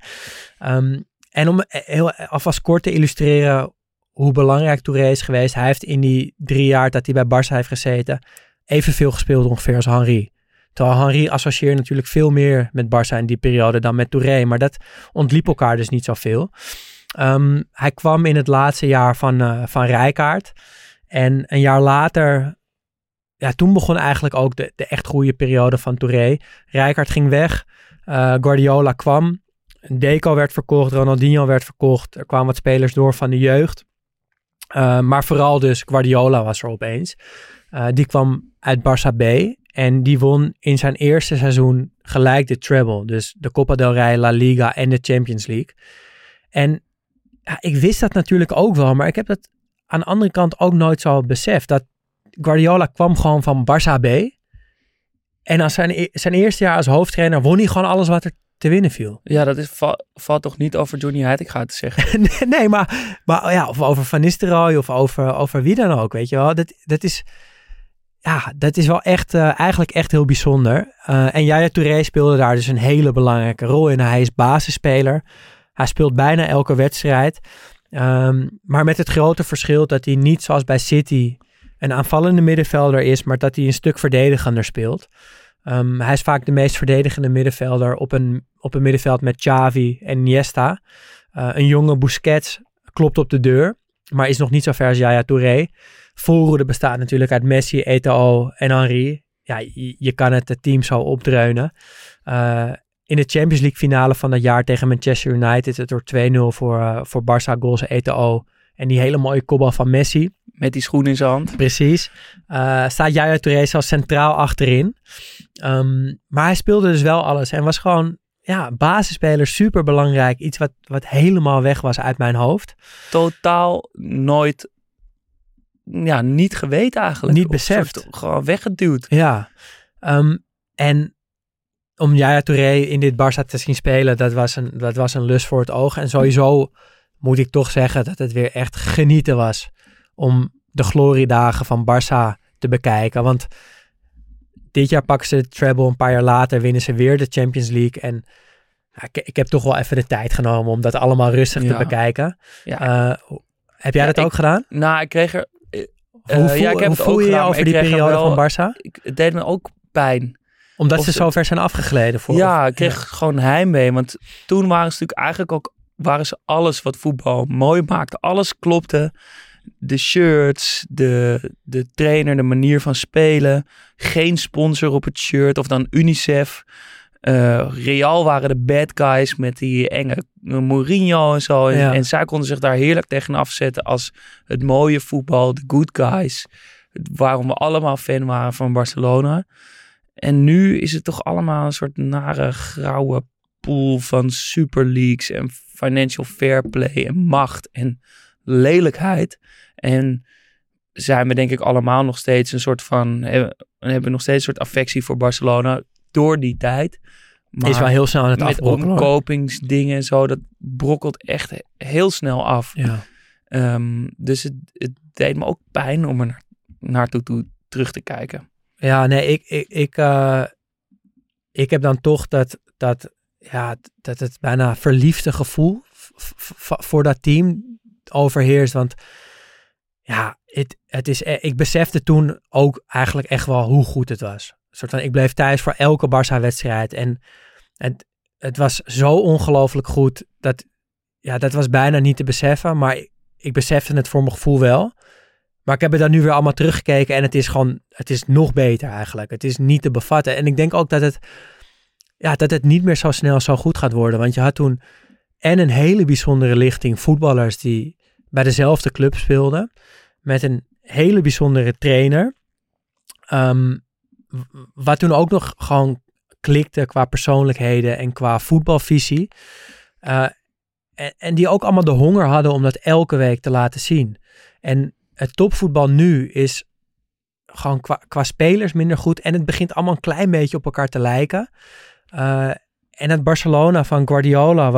En om alvast kort te illustreren hoe belangrijk Touré is geweest. Hij heeft in die 3 jaar dat hij bij Barça heeft gezeten evenveel gespeeld ongeveer als Henry. Terwijl Henry associeert natuurlijk veel meer met Barça in die periode dan met Touré. Maar dat ontliep elkaar dus niet zoveel. Hij kwam in het laatste jaar van Rijkaard. En een jaar later, toen begon eigenlijk ook de echt goede periode van Touré. Rijkaard ging weg. Guardiola kwam. Deco werd verkocht. Ronaldinho werd verkocht. Er kwamen wat spelers door van de jeugd. Maar vooral dus Guardiola was er opeens. Die kwam uit Barça B. En die won in zijn eerste seizoen gelijk de treble. Dus de Copa del Rey, La Liga en de Champions League. En ik wist dat natuurlijk ook wel. Maar ik heb dat aan de andere kant ook nooit zo beseft. Dat Guardiola kwam gewoon van Barça B. En als zijn eerste jaar als hoofdtrainer won hij gewoon alles wat er te winnen viel. Ja, dat valt toch niet over Johnny Heitinga te zeggen? Nee, maar of over Van Nistelrooy of over wie dan ook, weet je wel. Dat is wel echt, eigenlijk echt heel bijzonder. En Yaya Touré speelde daar dus een hele belangrijke rol in. Hij is basisspeler. Hij speelt bijna elke wedstrijd. Maar met het grote verschil dat hij niet zoals bij City een aanvallende middenvelder is, maar dat hij een stuk verdedigender speelt. Hij is vaak de meest verdedigende middenvelder op een middenveld met Xavi en Iniesta. Een jonge Busquets klopt op de deur, maar is nog niet zo ver als Yaya Touré. Voorhoede bestaat natuurlijk uit Messi, Eto'o en Henry. Ja, je kan het team zo opdreunen. In de Champions League finale van dat jaar tegen Manchester United, het door 2-0 voor Barça goals Eto'o. En die hele mooie kopbal van Messi. Met die schoen in zijn hand. Precies. Staat Yaya Touré zelfs centraal achterin. Maar hij speelde dus wel alles. En was gewoon basisspeler, super belangrijk. Iets wat helemaal weg was uit mijn hoofd. Totaal nooit, niet geweten eigenlijk. Niet beseft. Gewoon weggeduwd. Ja. En om Yaya Touré in dit Barça te zien spelen, dat was een lust voor het oog. En sowieso moet ik toch zeggen dat het weer echt genieten was om de gloriedagen van Barça te bekijken. Want dit jaar pakken ze de treble, een paar jaar later winnen ze weer de Champions League. En ik heb toch wel even de tijd genomen om dat allemaal rustig te bekijken. Ja. Heb jij dat ook gedaan? Nou, ik kreeg er... Hoe voel je je over die periode van Barça? Het deed me ook pijn. Omdat ze zo ver zijn afgegleden? Ik kreeg gewoon heimwee. Want toen waren ze natuurlijk eigenlijk ook alles wat voetbal mooi maakte. Alles klopte. De shirts, de trainer, de manier van spelen. Geen sponsor op het shirt of dan UNICEF. Real waren de bad guys met die enge Mourinho en zo. En zij konden zich daar heerlijk tegen afzetten als het mooie voetbal, de good guys. Waarom we allemaal fan waren van Barcelona. En nu is het toch allemaal een soort nare grauwe pool van super leagues en financial fair play en macht en lelijkheid. En zijn we denk ik allemaal nog steeds een soort van, hebben nog steeds een soort affectie voor Barcelona door die tijd. Maar is wel heel snel aan het afbrokkelen. Met omkopingsdingen en zo, dat brokkelt echt heel snel af. Ja. Dus het deed me ook pijn om er naartoe terug te kijken. Ja, nee, ik heb dan toch dat het bijna verliefde gevoel voor dat team overheerst. Want het is, ik besefte toen ook eigenlijk echt wel hoe goed het was. Ik bleef thuis voor elke Barça-wedstrijd. En het was zo ongelooflijk goed. Dat was bijna niet te beseffen. Maar ik besefte het voor mijn gevoel wel. Maar ik heb het dan nu weer allemaal teruggekeken. En het is nog beter eigenlijk. Het is niet te bevatten. En ik denk ook dat het niet meer zo snel zo goed gaat worden. Want je had toen een hele bijzondere lichting voetballers die bij dezelfde club speelden. Met een hele bijzondere trainer. Wat toen ook nog gewoon klikte qua persoonlijkheden en qua voetbalvisie. En die ook allemaal de honger hadden om dat elke week te laten zien. En het topvoetbal nu is gewoon qua spelers minder goed. En het begint allemaal een klein beetje op elkaar te lijken. En het Barcelona van Guardiola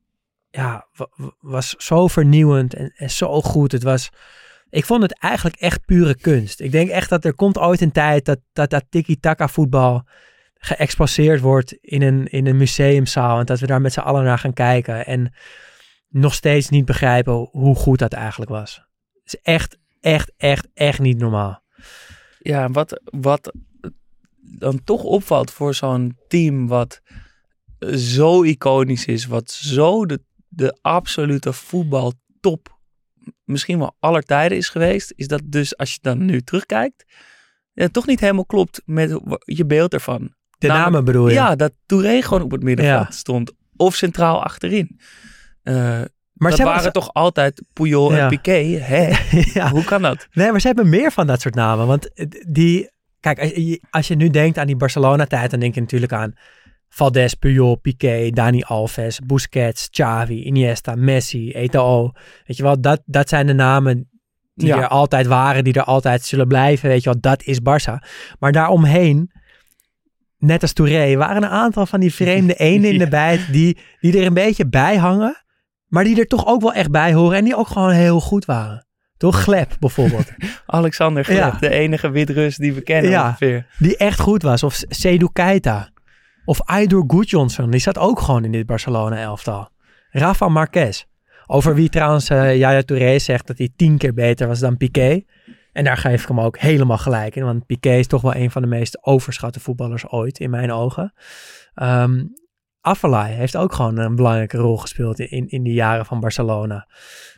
was zo vernieuwend en zo goed. Ik vond het eigenlijk echt pure kunst. Ik denk echt dat er komt ooit een tijd dat tiki-taka voetbal geëxposeerd wordt in een museumzaal. En dat we daar met z'n allen naar gaan kijken. En nog steeds niet begrijpen hoe goed dat eigenlijk was. Het is echt niet normaal. Ja, wat dan toch opvalt voor zo'n team wat zo iconisch is, wat zo de absolute voetbaltop misschien wel aller tijden is geweest, is dat dus als je dan nu terugkijkt, toch niet helemaal klopt met je beeld ervan. De namen bedoel je? Ja, dat Touré gewoon op het middenveld stond. Of centraal achterin. Maar dat waren toch altijd Puyol en Piqué? Hè? Hoe kan dat? Nee, maar ze hebben meer van dat soort namen. Want kijk, als je nu denkt aan die Barcelona-tijd, dan denk je natuurlijk aan Valdés, Puyol, Piqué, Dani Alves, Busquets, Xavi, Iniesta, Messi, Eto'o. Weet je wel, dat zijn de namen die er altijd waren, die er altijd zullen blijven. Weet je wel, dat is Barça. Maar daaromheen, net als Touré, waren een aantal van die vreemde enen in de bijt die er een beetje bij hangen, maar die er toch ook wel echt bij horen en die ook gewoon heel goed waren. Toch? Gleb bijvoorbeeld. Alexander Gleb, de enige Wit-Rus die we kennen ongeveer. Die echt goed was. Of Seydou Keita. Of Aidur Gudjohnsen. Die zat ook gewoon in dit Barcelona-elftal. Rafa Marquez. Over wie trouwens Yaya Touré zegt dat hij 10 keer beter was dan Piqué. En daar geef ik hem ook helemaal gelijk in. Want Piqué is toch wel een van de meest overschatte voetballers ooit, in mijn ogen. Afellay heeft ook gewoon een belangrijke rol gespeeld in die jaren van Barcelona.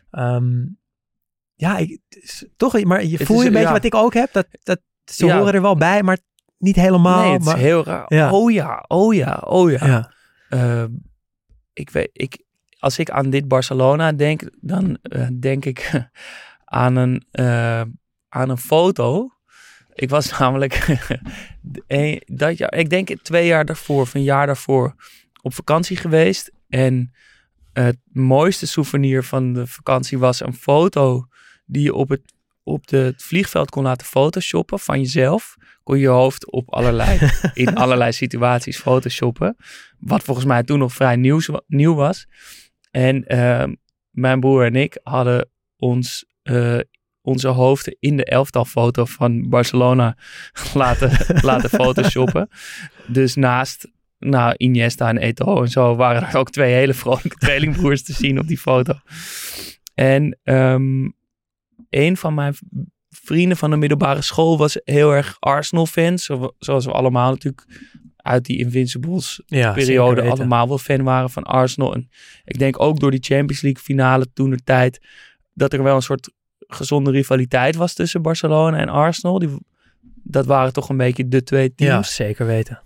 Maar je voelt een beetje wat ik ook heb. Dat ze horen er wel bij, maar niet helemaal. Nee, het is heel raar. Ja. Oh ja. Als ik aan dit Barcelona denk, dan denk ik aan een foto. Ik was namelijk dat jaar, ik denk 2 jaar daarvoor of een jaar daarvoor op vakantie geweest. En het mooiste souvenir van de vakantie was een foto die je op het vliegveld kon laten photoshoppen van jezelf. Kon je hoofd in allerlei situaties photoshoppen. Wat volgens mij toen nog vrij nieuw was. En mijn broer en ik hadden onze hoofden in de elftalfoto van Barcelona laten photoshoppen. Dus naast Iniesta en Eto'o en zo waren er ook 2 hele vrolijke tweelingbroers te zien op die foto. En een van mijn vrienden van de middelbare school was heel erg Arsenal-fan. Zoals we allemaal natuurlijk uit die Invincibles periode allemaal wel fan waren van Arsenal. En ik denk ook door die Champions League finale toentertijd dat er wel een soort gezonde rivaliteit was tussen Barcelona en Arsenal. Dat waren toch een beetje de 2 teams. Ja, zeker weten.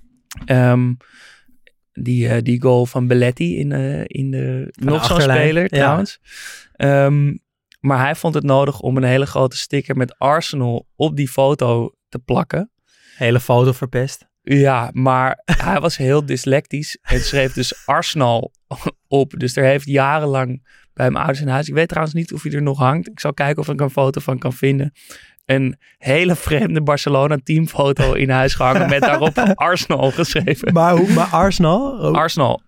Die goal van Belletti in de nog zo'n speler trouwens. Maar hij vond het nodig om een hele grote sticker met Arsenal op die foto te plakken. Hele foto verpest. Ja, maar hij was heel dyslectisch en schreef dus Arsenal op. Dus er heeft jarenlang bij mijn ouders in huis. Ik weet trouwens niet of hij er nog hangt. Ik zal kijken of ik een foto van kan vinden. Een hele vreemde Barcelona teamfoto in huis gehangen met daarop Arsenal geschreven. Maar Arsenal? Arsenal,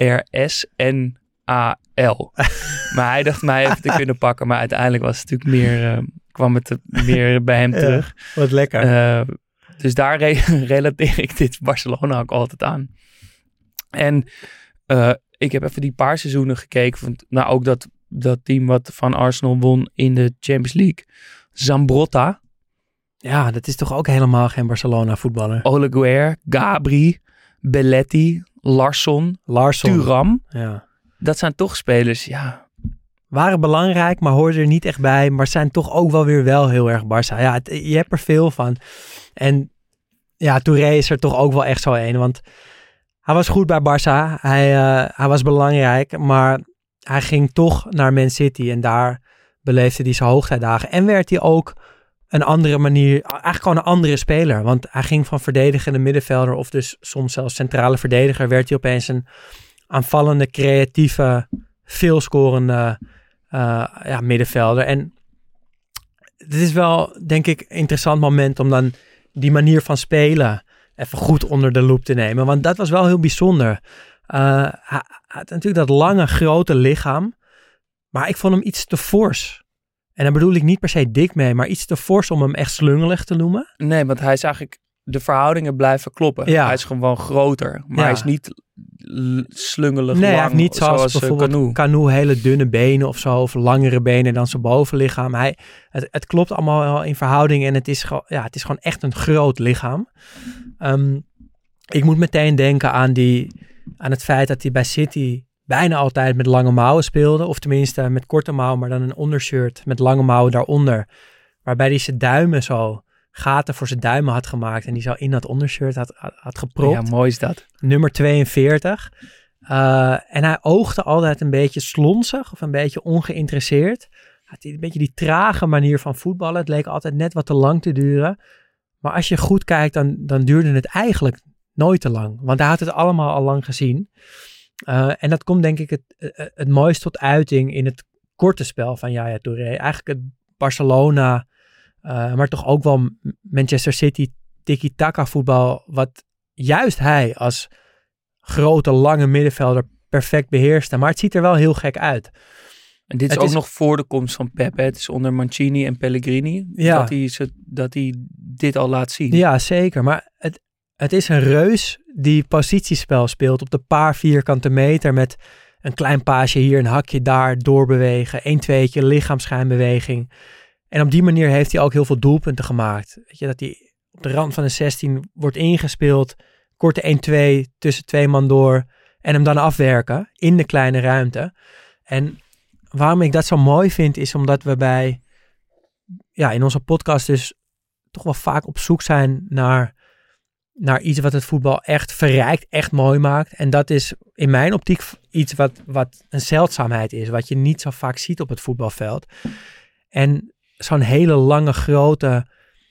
A-R-S-N-A-L. Maar hij dacht mij even te kunnen pakken. Maar uiteindelijk was het natuurlijk kwam het meer bij hem terug. Wat lekker. Dus daar relateer ik dit Barcelona ook altijd aan. En ik heb even die paar seizoenen gekeken. Ook dat team wat van Arsenal won in de Champions League. Zambrotta. Ja, dat is toch ook helemaal geen Barcelona voetballer. Oleguer, Gabri, Belletti, Larsson. Thuram. Ja. Dat zijn toch spelers, waren belangrijk, maar hoorden er niet echt bij. Maar zijn toch ook wel heel erg Barça. Ja, je hebt er veel van. En ja, Touré is er toch ook wel echt zo een. Want hij was goed bij Barça. Hij was belangrijk. Maar hij ging toch naar Man City. En daar beleefde hij zijn hoogtijdagen. En werd hij ook een andere manier, eigenlijk gewoon een andere speler. Want hij ging van verdedigende middenvelder of dus soms zelfs centrale verdediger. Werd hij opeens een aanvallende, creatieve, veelscorende middenvelder. En het is wel, denk ik, een interessant moment om dan die manier van spelen even goed onder de loep te nemen. Want dat was wel heel bijzonder. Hij had natuurlijk dat lange, grote lichaam. Maar ik vond hem iets te fors. En daar bedoel ik niet per se dik mee, maar iets te fors om hem echt slungelig te noemen. Nee, want hij is eigenlijk, de verhoudingen blijven kloppen. Ja. Hij is gewoon groter. Maar hij is niet slungelig Nee, lang. hij heeft niet zoals bijvoorbeeld Canoe hele dunne benen of zo. Of langere benen dan zijn bovenlichaam. Het klopt allemaal wel in verhouding. En het is gewoon echt een groot lichaam. Ik moet meteen denken aan het feit dat hij bij City bijna altijd met lange mouwen speelde. Of tenminste met korte mouwen, maar dan een ondershirt met lange mouwen daaronder. Waarbij hij zijn duimen zo, gaten voor zijn duimen had gemaakt. En die zo in dat ondershirt had gepropt. Ja, mooi is dat. Nummer 42. En hij oogde altijd een beetje slonsig of een beetje ongeïnteresseerd. Had een beetje die trage manier van voetballen. Het leek altijd net wat te lang te duren. Maar als je goed kijkt, dan duurde het eigenlijk nooit te lang. Want hij had het allemaal al lang gezien. En dat komt denk ik het mooist tot uiting in het korte spel van Yaya Touré. Eigenlijk het Barcelona, maar toch ook wel Manchester City tiki-taka voetbal. Wat juist hij als grote, lange middenvelder perfect beheerste. Maar het ziet er wel heel gek uit. En dit is ook nog voor de komst van Pep. Hè? Het is onder Mancini en Pellegrini dat hij dit al laat zien. Ja, zeker. Maar het is een reus die positiespel speelt op de paar vierkante meter met een klein paasje hier, een hakje daar, doorbewegen, 1-2'tje, lichaamsschijnbeweging. En op die manier heeft hij ook heel veel doelpunten gemaakt. Weet je, dat hij op de rand van de 16 wordt ingespeeld, korte 1-2 tussen 2 man door en hem dan afwerken in de kleine ruimte. En waarom ik dat zo mooi vind is omdat we in onze podcast dus toch wel vaak op zoek zijn naar iets wat het voetbal echt verrijkt, echt mooi maakt. En dat is in mijn optiek iets wat een zeldzaamheid is, wat je niet zo vaak ziet op het voetbalveld. En zo'n hele lange, grote,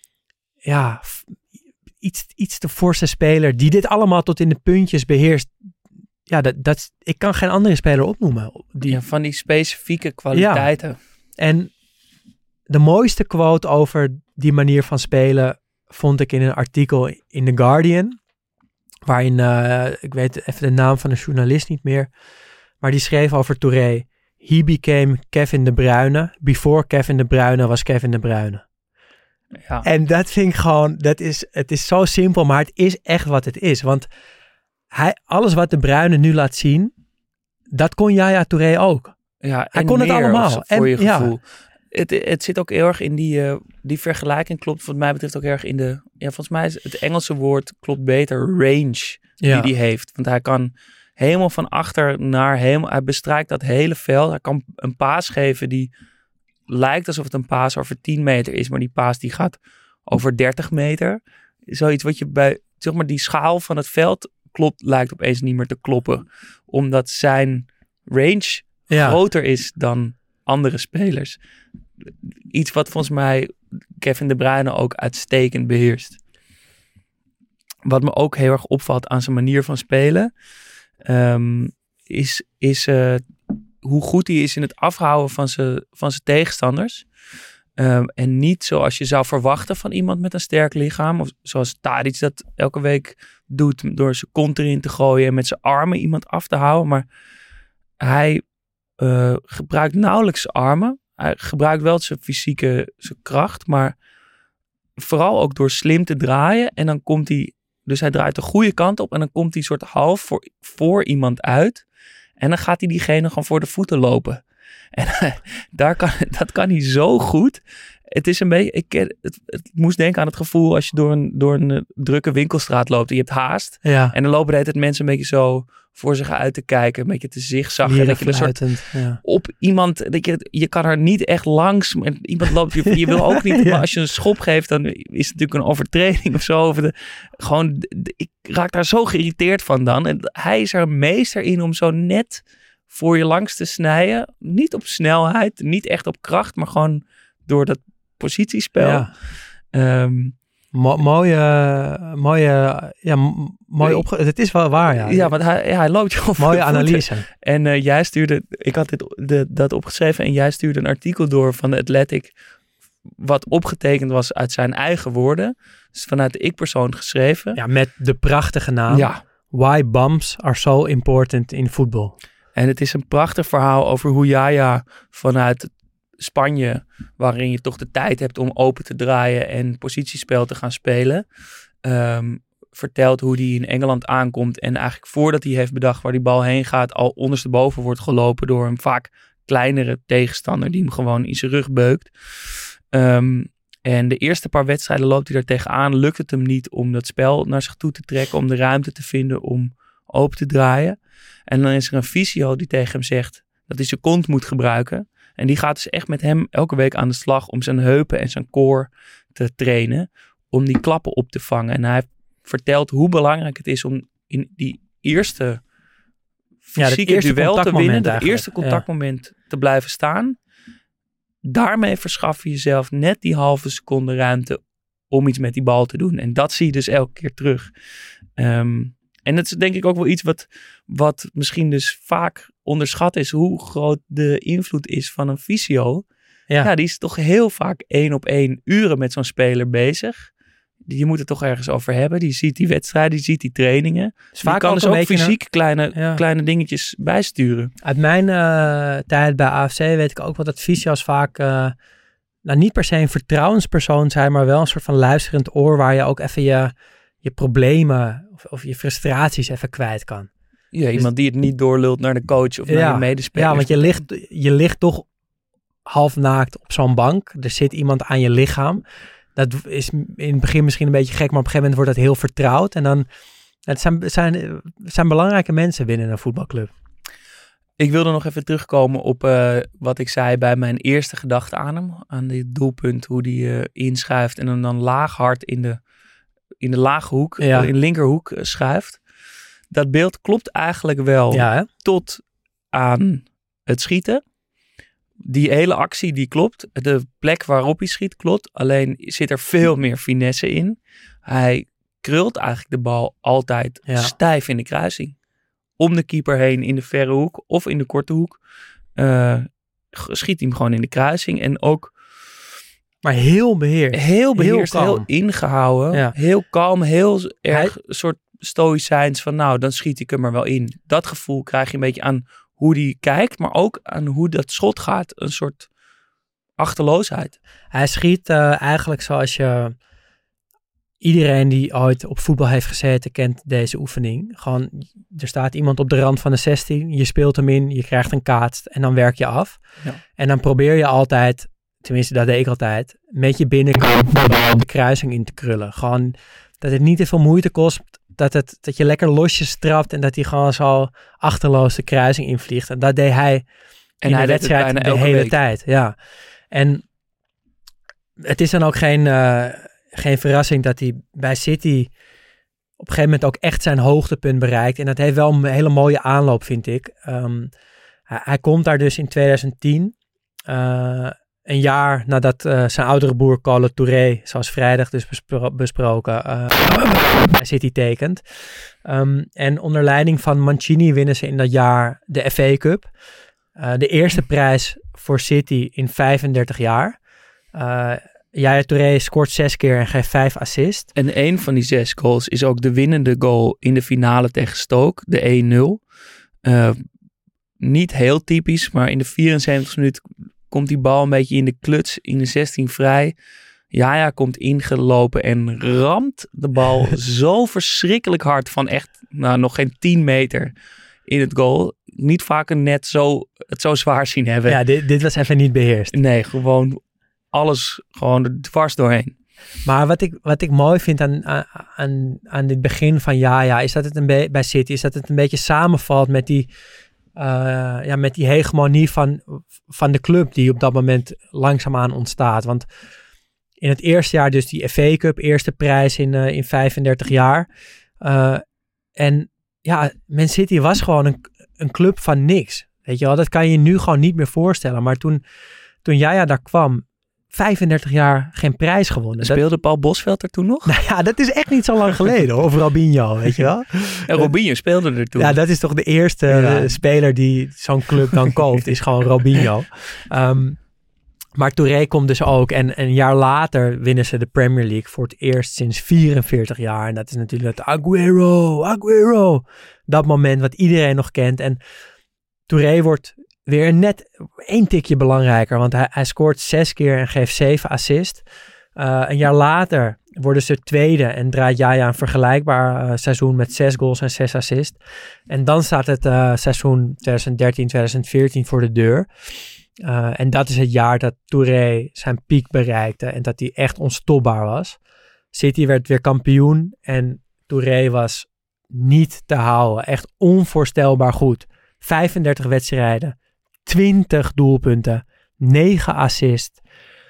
iets te forse speler die dit allemaal tot in de puntjes beheerst. Ja, ik kan geen andere speler opnoemen. Van die specifieke kwaliteiten. Ja. En de mooiste quote over die manier van spelen vond ik in een artikel in The Guardian. Waarin, ik weet even de naam van de journalist niet meer. Maar die schreef over Touré. He became Kevin De Bruyne. Before Kevin De Bruyne was Kevin De Bruyne. Ja. En dat vind ik gewoon, het is zo simpel, maar het is echt wat het is. Want alles wat De Bruyne nu laat zien, dat kon Yaya Touré ook. Ja, hij kon het allemaal. Voor je gevoel. Het zit ook heel erg in die vergelijking, klopt wat mij betreft ook erg in de, volgens mij is het Engelse woord klopt beter, range die heeft. Want hij kan helemaal van achter naar hij bestrijkt dat hele veld. Hij kan een paas geven die lijkt alsof het een paas over 10 meter is, maar die paas die gaat over 30 meter. Zoiets wat je bij, zeg maar, die schaal van het veld lijkt opeens niet meer te kloppen. Omdat zijn range groter is dan andere spelers. Iets wat volgens mij Kevin De Bruyne ook uitstekend beheerst. Wat me ook heel erg opvalt aan zijn manier van spelen, is hoe goed hij is in het afhouden van zijn tegenstanders. En niet zoals je zou verwachten van iemand met een sterk lichaam. Of zoals Tadic dat elke week doet door zijn kont erin te gooien en met zijn armen iemand af te houden. Maar hij gebruikt nauwelijks zijn armen. Hij gebruikt wel zijn kracht, maar vooral ook door slim te draaien. En dan komt hij, dus hij draait de goede kant op en dan komt hij soort half voor iemand uit. En dan gaat hij diegene gewoon voor de voeten lopen. En dat kan hij zo goed. Het is een beetje, het moest denken aan het gevoel als je door een drukke winkelstraat loopt en je hebt haast. Ja. En dan lopen de hele tijd mensen een beetje zo voor zich uit te kijken, een beetje te zigzaggen. Dat je een soort op iemand, dat je kan er niet echt langs. Iemand loopt, je wil ook niet, maar als je een schop geeft, dan is het natuurlijk een overtreding of zo. Ik raak daar zo geïrriteerd van dan. En hij is er een meester in om zo net voor je langs te snijden. Niet op snelheid, niet echt op kracht, maar gewoon door dat positiespel. Ja. Mooi het is wel waar, ja. Ja, want hij loopt je over. Mooie analyse. En jij stuurde, ik had dat opgeschreven en jij stuurde een artikel door van The Athletic, wat opgetekend was uit zijn eigen woorden. Dus vanuit de ik-persoon geschreven. Ja, met de prachtige naam. Ja. Why bumps are so important in football. En het is een prachtig verhaal over hoe Yaya vanuit Spanje, waarin je toch de tijd hebt om open te draaien en positiespel te gaan spelen, vertelt hoe hij in Engeland aankomt en eigenlijk voordat hij heeft bedacht waar die bal heen gaat, al ondersteboven wordt gelopen door een vaak kleinere tegenstander die hem gewoon in zijn rug beukt. En de eerste paar wedstrijden loopt hij daar tegenaan. Lukt het hem niet om dat spel naar zich toe te trekken, om de ruimte te vinden om open te draaien. En dan is er een fysio die tegen hem zegt dat hij zijn kont moet gebruiken. En die gaat dus echt met hem elke week aan de slag om zijn heupen en zijn core te trainen, om die klappen op te vangen. En hij vertelt hoe belangrijk het is om in die eerste fysieke duel te winnen, dat eerste contactmoment te blijven staan. Daarmee verschaf je jezelf net die halve seconde ruimte om iets met die bal te doen. En dat zie je dus elke keer terug. En dat is denk ik ook wel iets wat misschien dus vaak onderschat is, hoe groot de invloed is van een fysio. Ja, die is toch heel vaak 1-op-1 uren met zo'n speler bezig. Je moet het toch ergens over hebben. Die ziet die wedstrijden, die ziet die trainingen. Dus vaak kan dus ook fysiek kleine dingetjes bijsturen. Uit mijn tijd bij AFC weet ik ook wel dat fysio's vaak niet per se een vertrouwenspersoon zijn, maar wel een soort van luisterend oor waar je ook even je problemen of je frustraties even kwijt kan. Ja, dus iemand die het niet doorlult naar de coach of naar de medespelers. Ja, want je ligt toch half naakt op zo'n bank. Er zit iemand aan je lichaam. Dat is in het begin misschien een beetje gek, maar op een gegeven moment wordt dat heel vertrouwd. En dan, het zijn belangrijke mensen binnen een voetbalclub. Ik wilde nog even terugkomen op wat ik zei bij mijn eerste gedachte aan hem. Aan dit doelpunt, hoe die inschuift en hem dan laag hard in de lage hoek, in de linkerhoek schuift. Dat beeld klopt eigenlijk wel tot aan het schieten. Die hele actie die klopt. De plek waarop hij schiet klopt. Alleen zit er veel meer finesse in. Hij krult eigenlijk de bal altijd stijf in de kruising. Om de keeper heen in de verre hoek of in de korte hoek. Schiet hij hem gewoon in de kruising. En ook... Maar heel beheerst. Heel ingehouden. Ja. Heel kalm. Heel erg een soort stoïcijns van dan schiet ik hem er wel in. Dat gevoel krijg je een beetje aan hoe die kijkt, maar ook aan hoe dat schot gaat. Een soort achterloosheid. Hij schiet eigenlijk zoals je... Iedereen die ooit op voetbal heeft gezeten, kent deze oefening. Gewoon, er staat iemand op de rand van de 16. Je speelt hem in, je krijgt een kaats en dan werk je af. Ja. En dan probeer je altijd, tenminste dat deed ik altijd, met je binnenkant de kruising in te krullen. Gewoon dat het niet te veel moeite kost. Dat je lekker losjes trapt en dat hij gewoon zo achterloos de kruising invliegt. En dat deed hij in de wedstrijd de hele tijd. Ja. En het is dan ook geen verrassing dat hij bij City op een gegeven moment ook echt zijn hoogtepunt bereikt. En dat heeft wel een hele mooie aanloop, vind ik. Hij komt daar dus in 2010, een jaar nadat zijn oudere broer Kolo Touré, zoals vrijdag dus besproken, bij City tekent. En onder leiding van Mancini winnen ze in dat jaar de FA Cup. De eerste prijs voor City in 35 jaar. Yaya Touré scoort 6 keer en geeft 5 assists. En een van die 6 goals is ook de winnende goal in de finale tegen Stoke, de 1-0. Niet heel typisch, maar in de 74e minuut komt die bal een beetje in de kluts, in de 16 vrij. Yaya komt ingelopen en ramt de bal zo verschrikkelijk hard van echt nog geen 10 meter in het goal. Niet vaak een net het zo zwaar zien hebben. Ja, dit was even niet beheerst. Nee, gewoon alles gewoon er dwars doorheen. Maar wat ik mooi vind aan dit begin van Yaya is dat het bij City is dat het een beetje samenvalt met die met die hegemonie van de club die op dat moment langzaamaan ontstaat. Want in het eerste jaar dus die FA Cup, eerste prijs in 35 jaar. En ja, Man City was gewoon een club van niks. Weet je wel, dat kan je nu gewoon niet meer voorstellen. Maar toen Yaya daar kwam, 35 jaar geen prijs gewonnen. Speelde Paul Bosveld er toen nog? Nou ja, dat is echt niet zo lang geleden. Of Robinho, weet je wel. En Robinho speelde er toen. Ja, dat is toch de eerste speler die zo'n club dan koopt. Is gewoon Robinho. Maar Touré komt dus ook. En een jaar later winnen ze de Premier League voor het eerst sinds 44 jaar. En dat is natuurlijk het Aguero. Dat moment wat iedereen nog kent. En Touré wordt weer net 1 tikje belangrijker. Want hij scoort 6 keer en geeft 7 assists. Een jaar later worden ze tweede en draait Yaya een vergelijkbaar seizoen met 6 goals en 6 assists. En dan staat het seizoen 2013-2014 voor de deur. En dat is het jaar dat Touré zijn piek bereikte en dat hij echt onstopbaar was. City werd weer kampioen en Touré was niet te houden. Echt onvoorstelbaar goed. 35 wedstrijden, 20 doelpunten, 9 assists,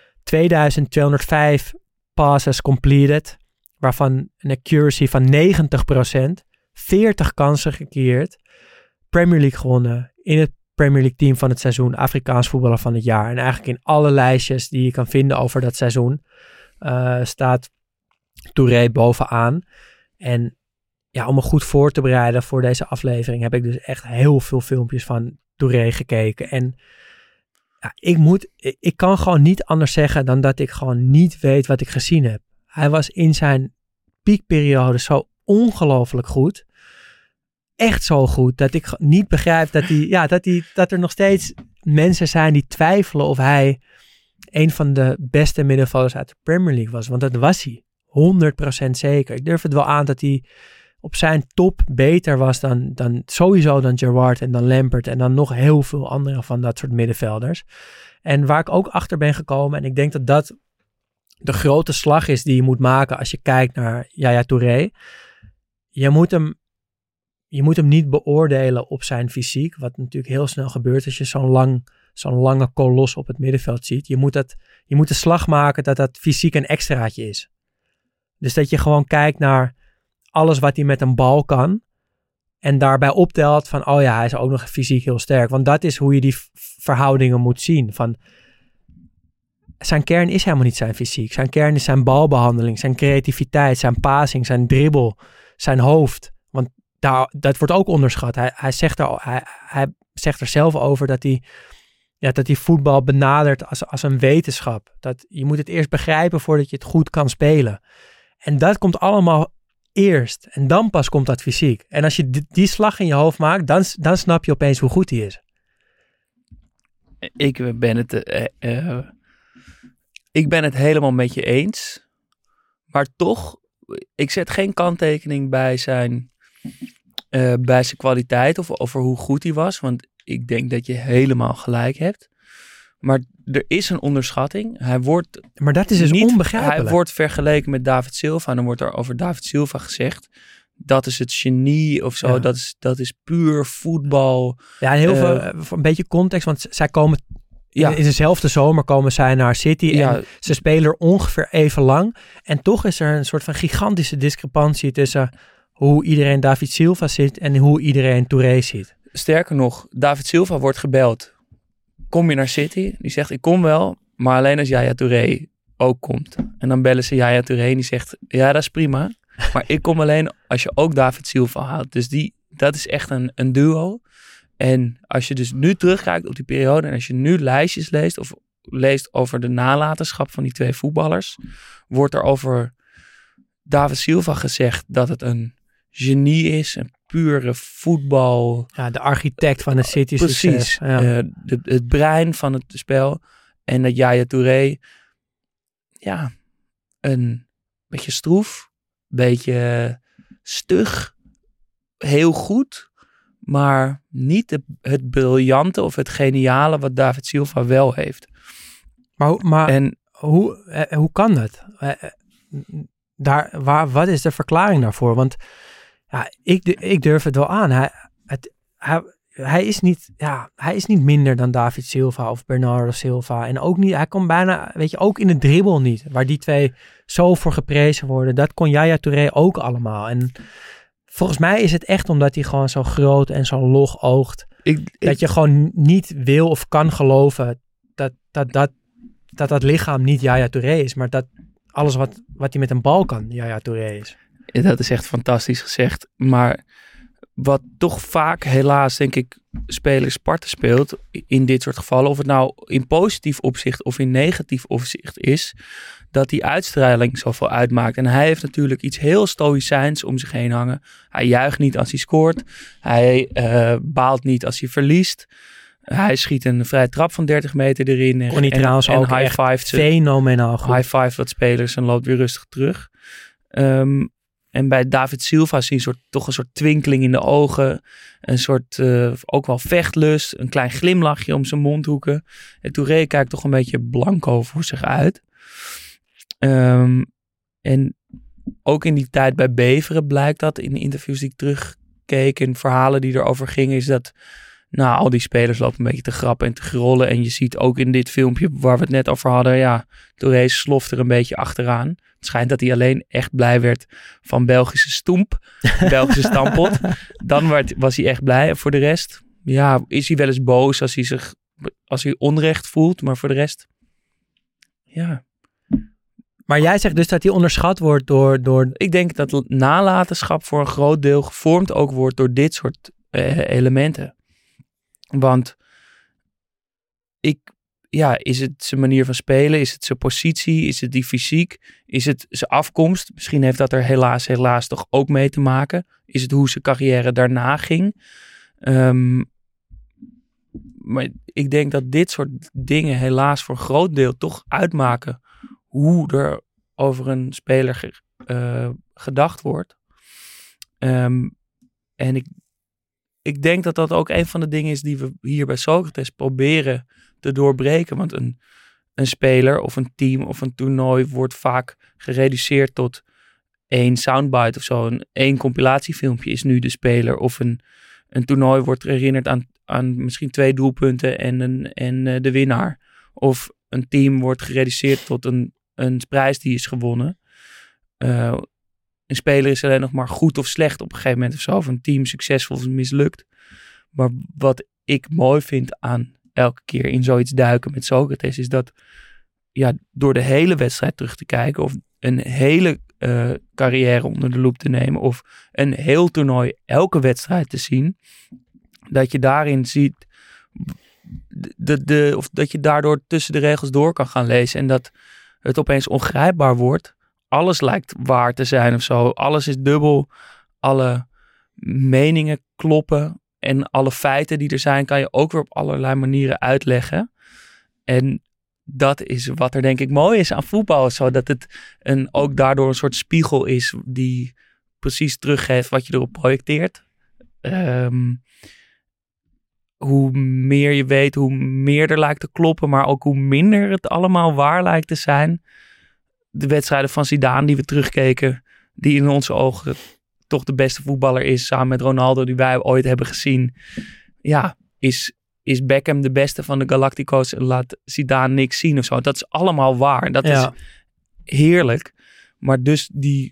2205 passes completed, waarvan een accuracy van 90%, 40 kansen gecreëerd, Premier League gewonnen, in het Premier League team van het seizoen, Afrikaans voetballer van het jaar. En eigenlijk in alle lijstjes die je kan vinden over dat seizoen staat Touré bovenaan. En ja, om me goed voor te bereiden voor deze aflevering heb ik dus echt heel veel filmpjes van Touré gekeken. En ja, ik kan gewoon niet anders zeggen dan dat ik gewoon niet weet wat ik gezien heb. Hij was in zijn piekperiode zo ongelooflijk goed. Echt zo goed dat ik niet begrijp dat er nog steeds mensen zijn die twijfelen of hij een van de beste middenvelders uit de Premier League was. Want dat was hij. 100% zeker. Ik durf het wel aan dat hij op zijn top beter was dan sowieso dan Gerrard en dan Lampard en dan nog heel veel andere van dat soort middenvelders. En waar ik ook achter ben gekomen, en ik denk dat dat de grote slag is die je moet maken als je kijkt naar Yaya Touré. Je moet hem niet beoordelen op zijn fysiek, wat natuurlijk heel snel gebeurt als je zo'n lange kolos op het middenveld ziet. Je moet de slag maken dat fysiek een extraatje is. Dus dat je gewoon kijkt naar alles wat hij met een bal kan. En daarbij optelt van, oh ja, hij is ook nog fysiek heel sterk. Want dat is hoe je die verhoudingen moet zien. Van, zijn kern is helemaal niet zijn fysiek. Zijn kern is zijn balbehandeling, zijn creativiteit, zijn passing, zijn dribbel, zijn hoofd. Want dat wordt ook onderschat. Hij zegt er zelf over dat hij voetbal benadert als een wetenschap. Dat je moet het eerst begrijpen voordat je het goed kan spelen. En dat komt allemaal eerst. En dan pas komt dat fysiek. En als je die slag in je hoofd maakt, dan snap je opeens hoe goed hij is. Ik ben het helemaal met je eens. Maar toch, ik zet geen kanttekening bij zijn kwaliteit of over hoe goed hij was. Want ik denk dat je helemaal gelijk hebt. Maar er is een onderschatting. Maar dat is dus onbegrijpelijk. Hij wordt vergeleken met David Silva. En dan wordt er over David Silva gezegd, dat is het genie of zo. Ja. Dat is puur voetbal. Ja, en heel veel, een beetje context. Want zij komen in dezelfde zomer komen zij naar City. En ze spelen er ongeveer even lang. En toch is er een soort van gigantische discrepantie tussen hoe iedereen David Silva ziet en hoe iedereen Touré ziet. Sterker nog, David Silva wordt gebeld. Kom je naar City? Die zegt, ik kom wel, maar alleen als Yaya Touré ook komt. En dan bellen ze Yaya Touré en die zegt, ja, dat is prima. Maar ik kom alleen als je ook David Silva haalt. Dus dat is echt een duo. En als je dus nu terugkijkt op die periode en als je nu lijstjes leest of leest over de nalatenschap van die twee voetballers, wordt er over David Silva gezegd dat het een genie is, een pure voetbal. Ja, de architect van het City succes. Precies. Ja. Het brein van het spel. En dat Yaya Touré, ja, een beetje stroef, beetje stug, heel goed, maar niet het briljante of het geniale wat David Silva wel heeft. Maar hoe kan dat? Wat is de verklaring daarvoor? Want ja, ik durf het wel aan. Hij is niet minder dan David Silva of Bernardo Silva. En ook niet, hij kon bijna, ook in het dribbel niet. Waar die twee zo voor geprezen worden. Dat kon Yaya Touré ook allemaal. En volgens mij is het echt omdat hij gewoon zo groot en zo log oogt. Dat je gewoon niet wil of kan geloven dat lichaam niet Yaya Touré is. Maar dat alles wat hij met een bal kan, Yaya Touré is. Dat is echt fantastisch gezegd. Maar wat toch vaak helaas, denk ik, spelers parten speelt in dit soort gevallen, of het nou in positief opzicht of in negatief opzicht is, dat die uitstraling zoveel uitmaakt. En hij heeft natuurlijk iets heel stoïcijns om zich heen hangen. Hij juicht niet als hij scoort. Hij baalt niet als hij verliest. Hij schiet een vrije trap van 30 meter erin. Kon hij trouwens ook echt fenomenaal goed. High-five wat spelers en loopt weer rustig terug. En bij David Silva zie je toch een soort twinkeling in de ogen. Een soort ook wel vechtlust. Een klein glimlachje om zijn mondhoeken. En Touré kijkt toch een beetje blanco voor zich uit. En ook in die tijd bij Beveren blijkt dat. In de interviews die ik terugkeek en verhalen die erover gingen. Is dat al die spelers lopen een beetje te grappen en te grollen. En je ziet ook in dit filmpje waar we het net over hadden. Ja, Touré sloft er een beetje achteraan. Het schijnt dat hij alleen echt blij werd van Belgische stoemp. Belgische stampot. Dan was hij echt blij. En voor de rest, ja, is hij wel eens boos als hij onrecht voelt. Maar voor de rest, ja. Maar jij zegt dus dat hij onderschat wordt door... Ik denk dat nalatenschap voor een groot deel gevormd ook wordt door dit soort elementen. Want is het zijn manier van spelen? Is het zijn positie? Is het die fysiek? Is het zijn afkomst? Misschien heeft dat er helaas toch ook mee te maken. Is het hoe zijn carrière daarna ging? Maar ik denk dat dit soort dingen helaas voor een groot deel toch uitmaken hoe er over een speler gedacht wordt. En ik denk dat dat ook een van de dingen is die we hier bij Socrates proberen te doorbreken. Want een speler of een team of een toernooi wordt vaak gereduceerd tot 1 soundbite of zo. Één compilatiefilmpje is nu de speler. Of een toernooi wordt herinnerd aan misschien 2 doelpunten en de winnaar. Of een team wordt gereduceerd tot een prijs die is gewonnen. Een speler is alleen nog maar goed of slecht op een gegeven moment of zo. Of een team succesvol of mislukt. Maar wat ik mooi vind aan elke keer in zoiets duiken met Socrates is dat door de hele wedstrijd terug te kijken of een hele carrière onder de loep te nemen of een heel toernooi elke wedstrijd te zien, dat je daarin ziet of dat je daardoor tussen de regels door kan gaan lezen en dat het opeens ongrijpbaar wordt. Alles lijkt waar te zijn of zo. Alles is dubbel. Alle meningen kloppen. En alle feiten die er zijn, kan je ook weer op allerlei manieren uitleggen. En dat is wat er denk ik mooi is aan voetbal. Zodat het ook daardoor een soort spiegel is die precies teruggeeft wat je erop projecteert. Hoe meer je weet, hoe meer er lijkt te kloppen. Maar ook hoe minder het allemaal waar lijkt te zijn. De wedstrijden van Zidane die we terugkeken, die in onze ogen toch de beste voetballer is, samen met Ronaldo die wij ooit hebben gezien. Ja, is Beckham de beste van de Galactico's en laat Zidane niks zien of zo. Dat is allemaal waar. Dat is heerlijk. Maar dus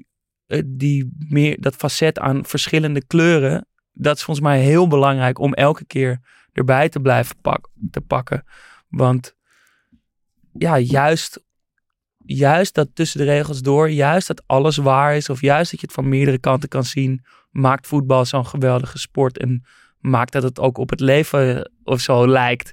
dat facet aan verschillende kleuren, dat is volgens mij heel belangrijk om elke keer erbij te blijven pakken. Want ja, juist dat tussen de regels door, juist dat alles waar is of juist dat je het van meerdere kanten kan zien, maakt voetbal zo'n geweldige sport en maakt dat het ook op het leven of zo lijkt.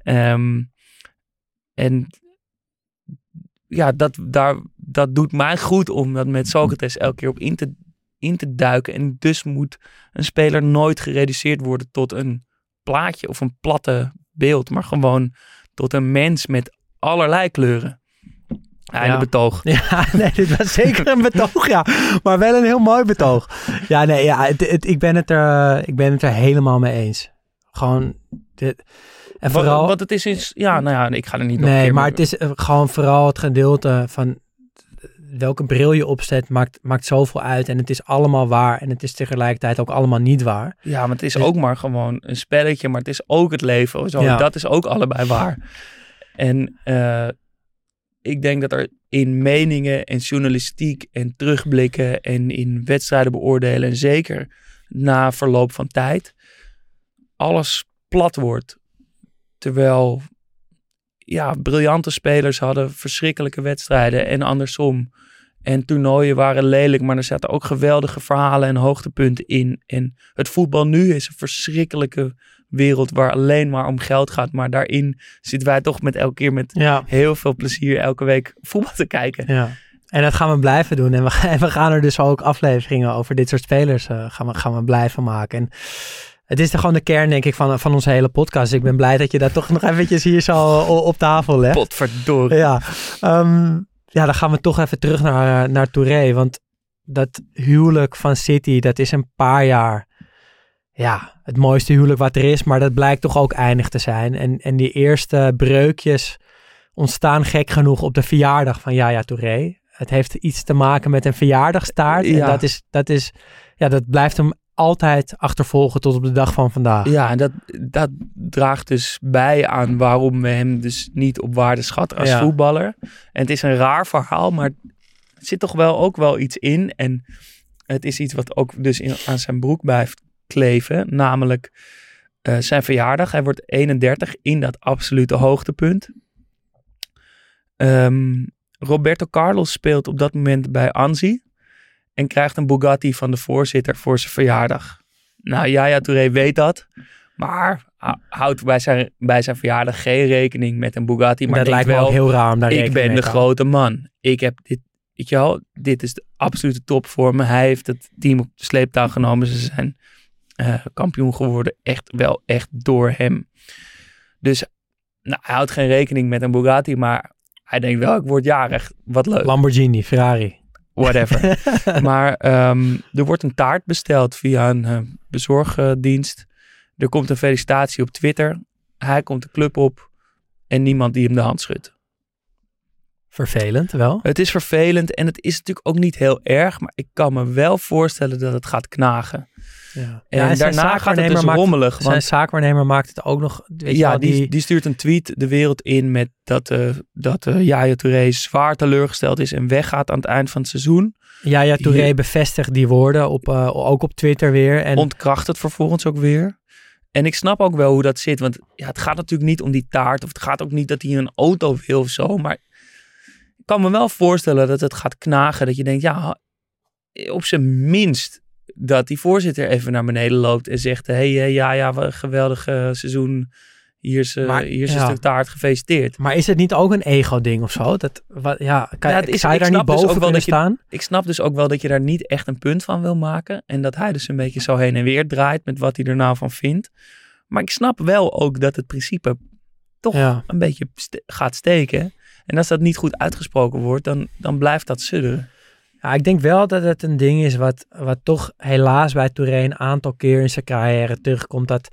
En ja, dat doet mij goed om dat met Socrates elke keer op in te duiken. En dus moet een speler nooit gereduceerd worden tot een plaatje of een platte beeld, maar gewoon tot een mens met allerlei kleuren. Einde betoog. Ja, nee, dit was zeker een betoog, ja. Maar wel een heel mooi betoog. Ja, nee, ja, ik ben het er helemaal mee eens. Gewoon dit. En vooral, wat het is, ja, nou ja, ik ga er niet nog nee, een keer maar het is gewoon vooral het gedeelte van welke bril je opzet maakt zoveel uit. En het is allemaal waar. En het is tegelijkertijd ook allemaal niet waar. Ja, maar het is ook maar gewoon een spelletje. Maar het is ook het leven. Zo. Ja. Dat is ook allebei waar. En ik denk dat er in meningen en journalistiek en terugblikken en in wedstrijden beoordelen en zeker na verloop van tijd alles plat wordt. Terwijl ja, briljante spelers hadden verschrikkelijke wedstrijden en andersom. En toernooien waren lelijk, maar er zaten ook geweldige verhalen en hoogtepunten in. En het voetbal nu is een verschrikkelijke wereld waar alleen maar om geld gaat. Maar daarin zitten wij toch met elke keer met heel veel plezier elke week voetbal te kijken. Ja. En dat gaan we blijven doen. En we gaan er dus ook afleveringen over dit soort spelers gaan we blijven maken. Het is gewoon de kern, denk ik, van onze hele podcast. Ik ben blij dat je dat toch nog eventjes hier zo op tafel legt. Potverdorie. Ja, dan gaan we toch even terug naar Touré. Want dat huwelijk van City, dat is een paar jaar... Ja, het mooiste huwelijk wat er is. Maar dat blijkt toch ook eindig te zijn. En die eerste breukjes ontstaan gek genoeg op de verjaardag van Yaya Touré. Het heeft iets te maken met een verjaardagstaart. Ja. En dat blijft hem altijd achtervolgen tot op de dag van vandaag. Ja, en dat draagt dus bij aan waarom we hem dus niet op waarde schatten als voetballer. En het is een raar verhaal, maar er zit toch ook wel iets in. En het is iets wat ook dus aan zijn broek blijft kleven. Namelijk zijn verjaardag. Hij wordt 31 in dat absolute hoogtepunt. Roberto Carlos speelt op dat moment bij Anzi. En krijgt een Bugatti van de voorzitter voor zijn verjaardag. Nou, Yaya Touré weet dat. Maar houdt bij zijn verjaardag geen rekening met een Bugatti. Maar dat lijkt me ook heel raar om daar rekening mee te houden. Ik ben de grote man. Ik heb dit, weet je wel, dit is de absolute top voor me. Hij heeft het team op de sleeptouw genomen. Ze zijn kampioen geworden. Echt door hem. Dus hij houdt geen rekening met een Bugatti. Maar hij denkt wel, ik word jarig. Wat leuk. Lamborghini, Ferrari. Whatever. Maar er wordt een taart besteld via een bezorgdienst. Er komt een felicitatie op Twitter. Hij komt de club op en niemand die hem de hand schudt. Vervelend wel. Het is vervelend en het is natuurlijk ook niet heel erg. Maar ik kan me wel voorstellen dat het gaat knagen. Ja. En daarna gaat het dus rommelig. Zijn zaakwaarnemer maakt het ook nog... Die stuurt een tweet de wereld in met dat Yaya Touré zwaar teleurgesteld is en weggaat aan het eind van het seizoen. Yaya Touré bevestigt die woorden ook op Twitter weer. En ontkracht het vervolgens ook weer. En ik snap ook wel hoe dat zit. Want het gaat natuurlijk niet om die taart. Of het gaat ook niet dat hij een auto wil of zo. Maar ik kan me wel voorstellen dat het gaat knagen. Dat je denkt, op zijn minst dat die voorzitter even naar beneden loopt en zegt, wat een geweldig seizoen. Hier is een stuk taart, gefeliciteerd. Maar is het niet ook een ego-ding of zo? Zou je daar niet boven kunnen staan? Ik snap dus ook wel dat je daar niet echt een punt van wil maken. En dat hij dus een beetje zo heen en weer draait met wat hij er nou van vindt. Maar ik snap wel ook dat het principe toch een beetje gaat steken. En als dat niet goed uitgesproken wordt, dan blijft dat sudderen. Ja, ik denk wel dat het een ding is wat toch helaas bij Touré een aantal keer in zijn carrière terugkomt. Dat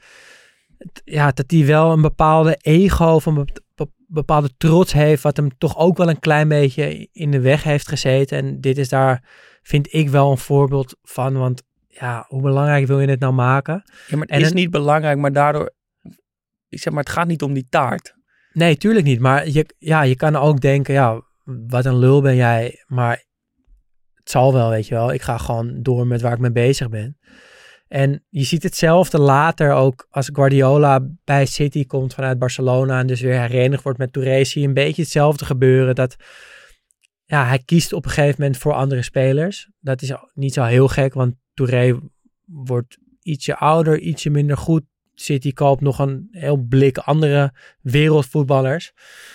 hij wel een bepaalde ego of een bepaalde trots heeft, wat hem toch ook wel een klein beetje in de weg heeft gezeten. En dit is daar, vind ik, wel een voorbeeld van. Want hoe belangrijk wil je het nou maken? Ja, maar het is niet belangrijk, maar daardoor, het gaat niet om die taart. Nee, tuurlijk niet. Maar je kan ook denken, wat een lul ben jij, maar het zal wel, weet je wel. Ik ga gewoon door met waar ik mee bezig ben. En je ziet hetzelfde later ook als Guardiola bij City komt vanuit Barcelona en dus weer herenigd wordt met Touré. Zie je een beetje hetzelfde gebeuren. Dat hij kiest op een gegeven moment voor andere spelers. Dat is niet zo heel gek, want Touré wordt ietsje ouder, ietsje minder goed. City koopt nog een heel blik andere wereldvoetballers.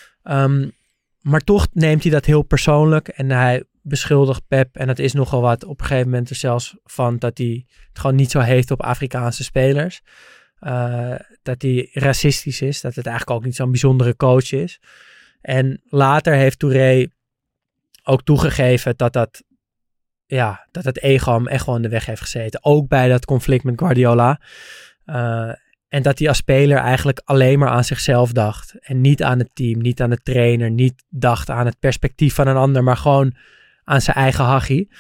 Maar toch neemt hij dat heel persoonlijk en hij beschuldigt Pep, en dat is nogal wat, op een gegeven moment er zelfs van dat hij het gewoon niet zo heeft op Afrikaanse spelers. Dat hij racistisch is, dat het eigenlijk ook niet zo'n bijzondere coach is. En later heeft Touré ook toegegeven dat het ego hem echt wel in de weg heeft gezeten. Ook bij dat conflict met Guardiola. En dat hij als speler eigenlijk alleen maar aan zichzelf dacht. En niet aan het team, niet aan de trainer, niet dacht aan het perspectief van een ander, maar gewoon aan zijn eigen hachie.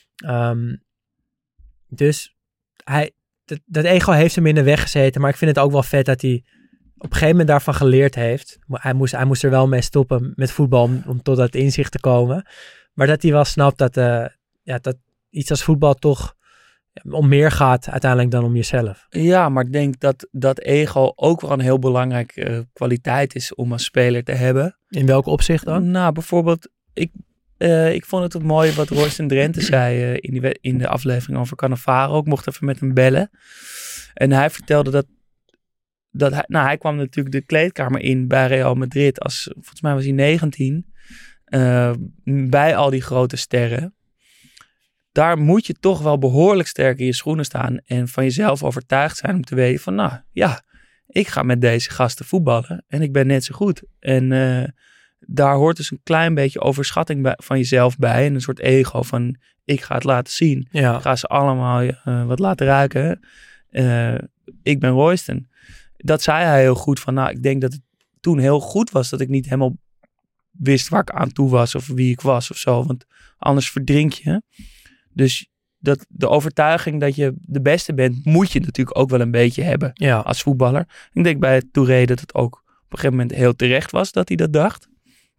Dus dat ego heeft hem in de weg gezeten. Maar ik vind het ook wel vet dat hij op een gegeven moment daarvan geleerd heeft. Hij moest er wel mee stoppen met voetbal om tot dat inzicht te komen. Maar dat hij wel snapt dat iets als voetbal toch om meer gaat uiteindelijk dan om jezelf. Ja, maar ik denk dat ego ook wel een heel belangrijke kwaliteit is om als speler te hebben. In welk opzicht dan? Nou, bijvoorbeeld, ik vond het mooi wat Royston Drenthe zei in de aflevering over Cannavaro. Ik mocht even met hem bellen. En hij vertelde dat hij kwam natuurlijk de kleedkamer in bij Real Madrid volgens mij was hij 19, bij al die grote sterren. daar moet je toch wel behoorlijk sterk in je schoenen staan en van jezelf overtuigd zijn om te weten van, nou ja, ik ga met deze gasten voetballen en ik ben net zo goed. En daar hoort dus een klein beetje overschatting van jezelf bij en een soort ego van, ik ga het laten zien. Ja. Ik ga ze allemaal wat laten ruiken. Ik ben Royston. Dat zei hij heel goed van, nou, ik denk dat het toen heel goed was dat ik niet helemaal wist waar ik aan toe was of wie ik was of zo, want anders verdrink je. Dus de overtuiging dat je de beste bent, moet je natuurlijk ook wel een beetje hebben als voetballer. Ik denk bij Touré dat het ook op een gegeven moment heel terecht was dat hij dat dacht.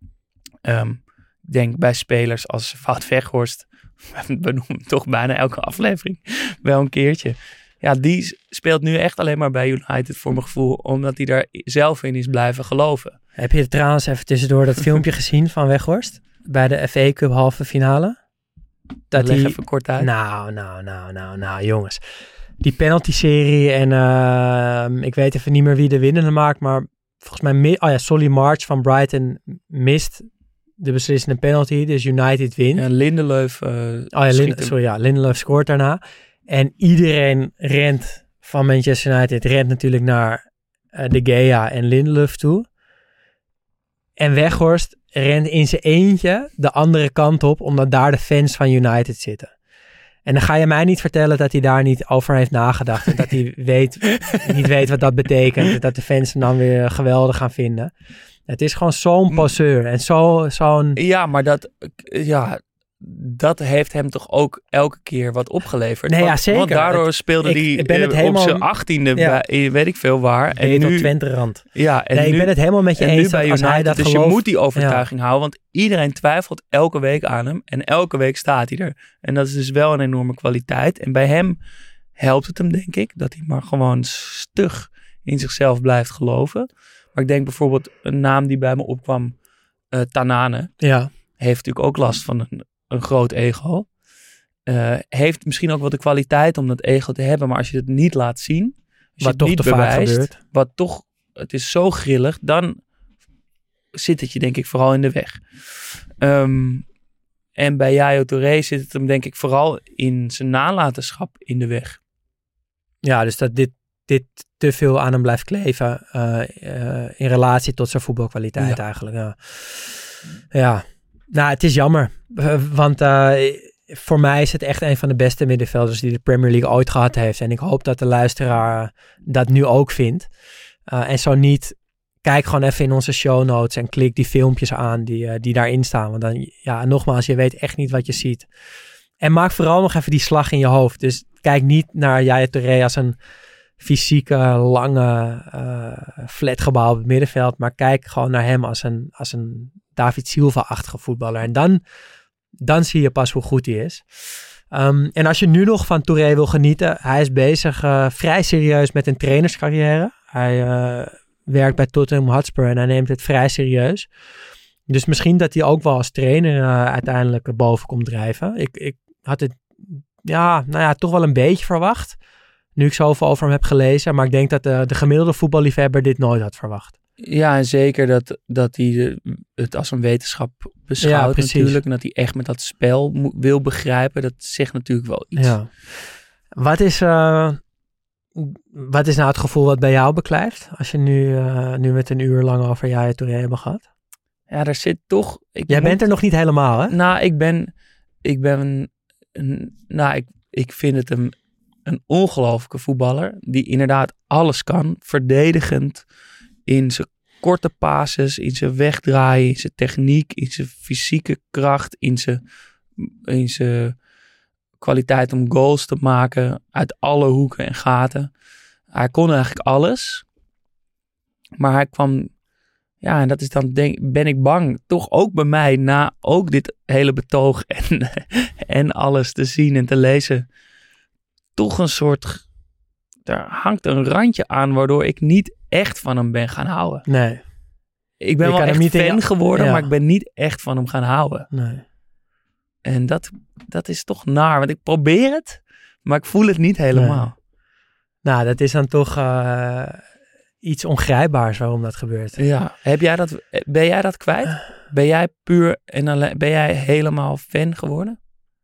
Ik denk bij spelers als Wout Weghorst, we noemen hem toch bijna elke aflevering wel een keertje. Ja, die speelt nu echt alleen maar bij United voor mijn gevoel, omdat hij daar zelf in is blijven geloven. Heb je trouwens even tussendoor dat filmpje gezien van Weghorst bij de FA Cup halve finale? Dat leg even kort uit. Nou, jongens. Die penalty-serie en ik weet even niet meer wie de winnende maakt, maar volgens mij, Solly March van Brighton mist de beslissende penalty, dus United wint. En Lindelöf Lindelöf scoort daarna. En iedereen rent van Manchester United, rent natuurlijk naar De Gea en Lindelöf toe. En Weghorst rent in zijn eentje de andere kant op, omdat daar de fans van United zitten. En dan ga je mij niet vertellen dat hij daar niet over heeft nagedacht. En dat hij niet weet wat dat betekent. Dat de fans hem dan weer geweldig gaan vinden. Het is gewoon zo'n passeur. En zo'n... Ja, maar dat heeft hem toch ook elke keer wat opgeleverd. Nee, ja, zeker. Want daardoor speelde hij op zijn 18e bij weet ik veel waar. En nu Twente-rand. Ja, en ik ben het helemaal met je eens. Bij als United, hij dat dus gelooft, je moet die overtuiging houden. Want iedereen twijfelt elke week aan hem. En elke week staat hij er. En dat is dus wel een enorme kwaliteit. En bij hem helpt het hem, denk ik, dat hij maar gewoon stug in zichzelf blijft geloven. Maar ik denk bijvoorbeeld een naam die bij me opkwam, Tanane. Ja. Heeft natuurlijk ook last van een groot ego. Heeft misschien ook wel de kwaliteit om dat ego te hebben, maar als je het niet laat zien, als je het niet bewijst, wat toch, het is zo grillig, dan zit het je denk ik vooral in de weg. En bij Yaya Touré zit het hem denk ik vooral in zijn nalatenschap in de weg. Ja, dus dat dit te veel aan hem blijft kleven in relatie tot zijn voetbalkwaliteit eigenlijk. Ja. Nou, het is jammer. Want voor mij is het echt een van de beste middenvelders die de Premier League ooit gehad heeft. En ik hoop dat de luisteraar dat nu ook vindt. En zo niet, kijk gewoon even in onze show notes en klik die filmpjes aan die daarin staan. Want dan, ja, nogmaals, je weet echt niet wat je ziet. En maak vooral nog even die slag in je hoofd. Dus kijk niet naar Yaya Touré als een fysieke, lange, flatgebouw op het middenveld. Maar kijk gewoon naar hem als een David Silva-achtige voetballer. En dan zie je pas hoe goed hij is. En als je nu nog van Touré wil genieten, hij is bezig vrij serieus met een trainerscarrière. Hij werkt bij Tottenham Hotspur en hij neemt het vrij serieus. Dus misschien dat hij ook wel als trainer uiteindelijk boven komt drijven. Ik had het toch wel een beetje verwacht. Nu ik zoveel over hem heb gelezen. Maar ik denk dat de gemiddelde voetballiefhebber dit nooit had verwacht. Ja, en zeker dat hij het als een wetenschap beschouwt natuurlijk. En dat hij echt met dat spel wil begrijpen. Dat zegt natuurlijk wel iets. Ja. Wat is nou het gevoel wat bij jou beklijft? Als je nu met een uur lang over Yaya Touré hebben gehad? Ja, daar zit toch... Jij bent er nog niet helemaal, hè? Nou, ik vind het een ongelooflijke voetballer. Die inderdaad alles kan. Verdedigend. In zijn korte passes, in zijn wegdraaien, in zijn techniek, in zijn fysieke kracht, in zijn kwaliteit om goals te maken uit alle hoeken en gaten. Hij kon eigenlijk alles. Maar hij kwam, ja, en dat is dan, ben ik bang, toch ook bij mij, na ook dit hele betoog en alles te zien en te lezen, toch een soort, daar hangt een randje aan waardoor ik niet echt van hem ben gaan houden. Nee. Ik ben wel echt fan geworden, maar ik ben niet echt van hem gaan houden. Nee. En dat is toch naar, want ik probeer het, maar ik voel het niet helemaal. Nee. Nou, dat is dan toch iets ongrijpbaars waarom dat gebeurt. Ja. Ben jij dat kwijt? Ben jij puur en alleen, ben jij helemaal fan geworden?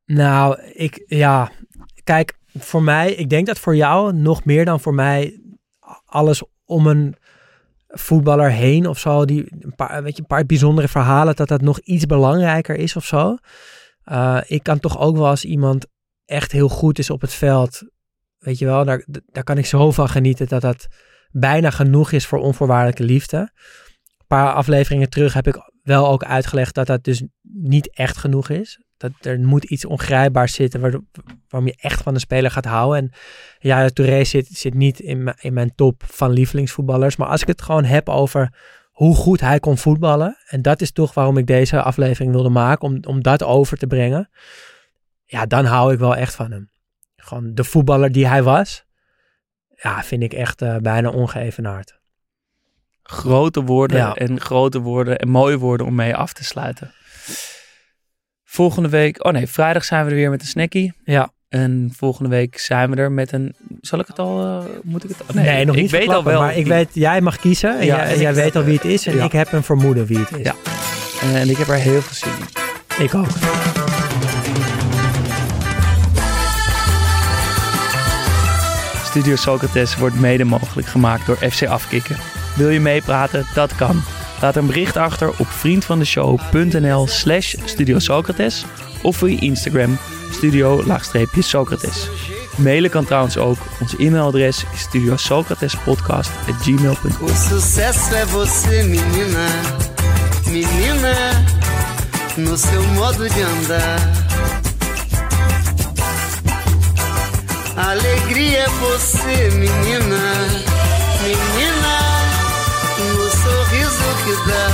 Nou, kijk, voor mij, ik denk dat voor jou nog meer dan voor mij alles om een voetballer heen of zo, die een paar bijzondere verhalen, dat nog iets belangrijker is of zo. Ik kan toch ook wel als iemand echt heel goed is op het veld, weet je wel, daar kan ik zo van genieten dat bijna genoeg is voor onvoorwaardelijke liefde. Een paar afleveringen terug heb ik wel ook uitgelegd dat dus niet echt genoeg is. Dat er moet iets ongrijpbaars zitten waarom je echt van de speler gaat houden. En Yaya Touré zit niet in mijn top van lievelingsvoetballers. Maar als ik het gewoon heb over hoe goed hij kon voetballen. En dat is toch waarom ik deze aflevering wilde maken. Om dat over te brengen. Ja, dan hou ik wel echt van hem. Gewoon de voetballer die hij was. Ja, vind ik echt bijna ongeëvenaard. Grote woorden en mooie woorden om mee af te sluiten. Volgende week, vrijdag zijn we er weer met een snackie. Ja. En volgende week zijn we er met een... Zal ik het al... moet ik het al? Nee, nog niet. Ik weet al wel. Maar ik weet, jij mag kiezen. En jij weet al wie het is. En ik heb een vermoeden wie het is. Ja. En ik heb er heel veel zin in. Ik ook. Studio Socrates wordt mede mogelijk gemaakt door FC Afkikken. Wil je meepraten? Dat kan. Laat een bericht achter op vriendvandeshow.nl/Studio Socrates of via Instagram studio-Socrates. Mailen kan trouwens ook. Ons e-mailadres is studiosocratespodcast@gmail.com. O sucesso é você, menina, menina, no seu modo de andar. Alegria é você, menina, menina, no sorriso que dá.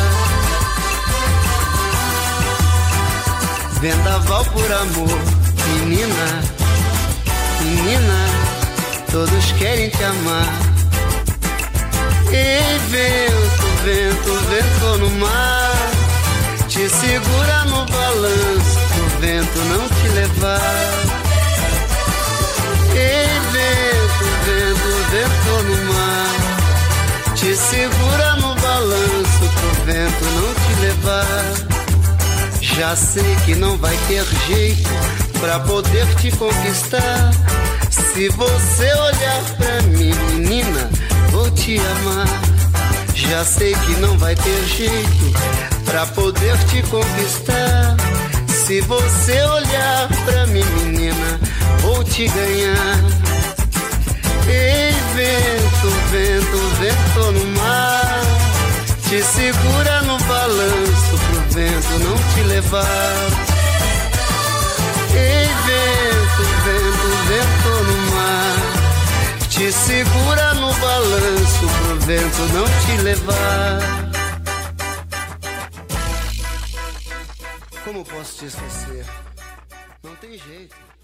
Vendaval por amor, menina, menina, todos querem te amar. Ei, vento, vento, vento no mar, te segura no balanço, pro vento não te levar. Ei, vento, vento, vento no mar, te segura no balanço, pro vento não te levar. Já sei que não vai ter jeito pra poder te conquistar. Se você olhar pra mim, menina, vou te amar. Já sei que não vai ter jeito pra poder te conquistar. Se você olhar pra mim, menina, vou te ganhar. Ei, vento, vento, vento no mar, te segura no balanço pro vento não te levar. Ei, vento, vento, vento no mar, te segura no balanço pro vento não te levar. Como posso te esquecer? Não tem jeito.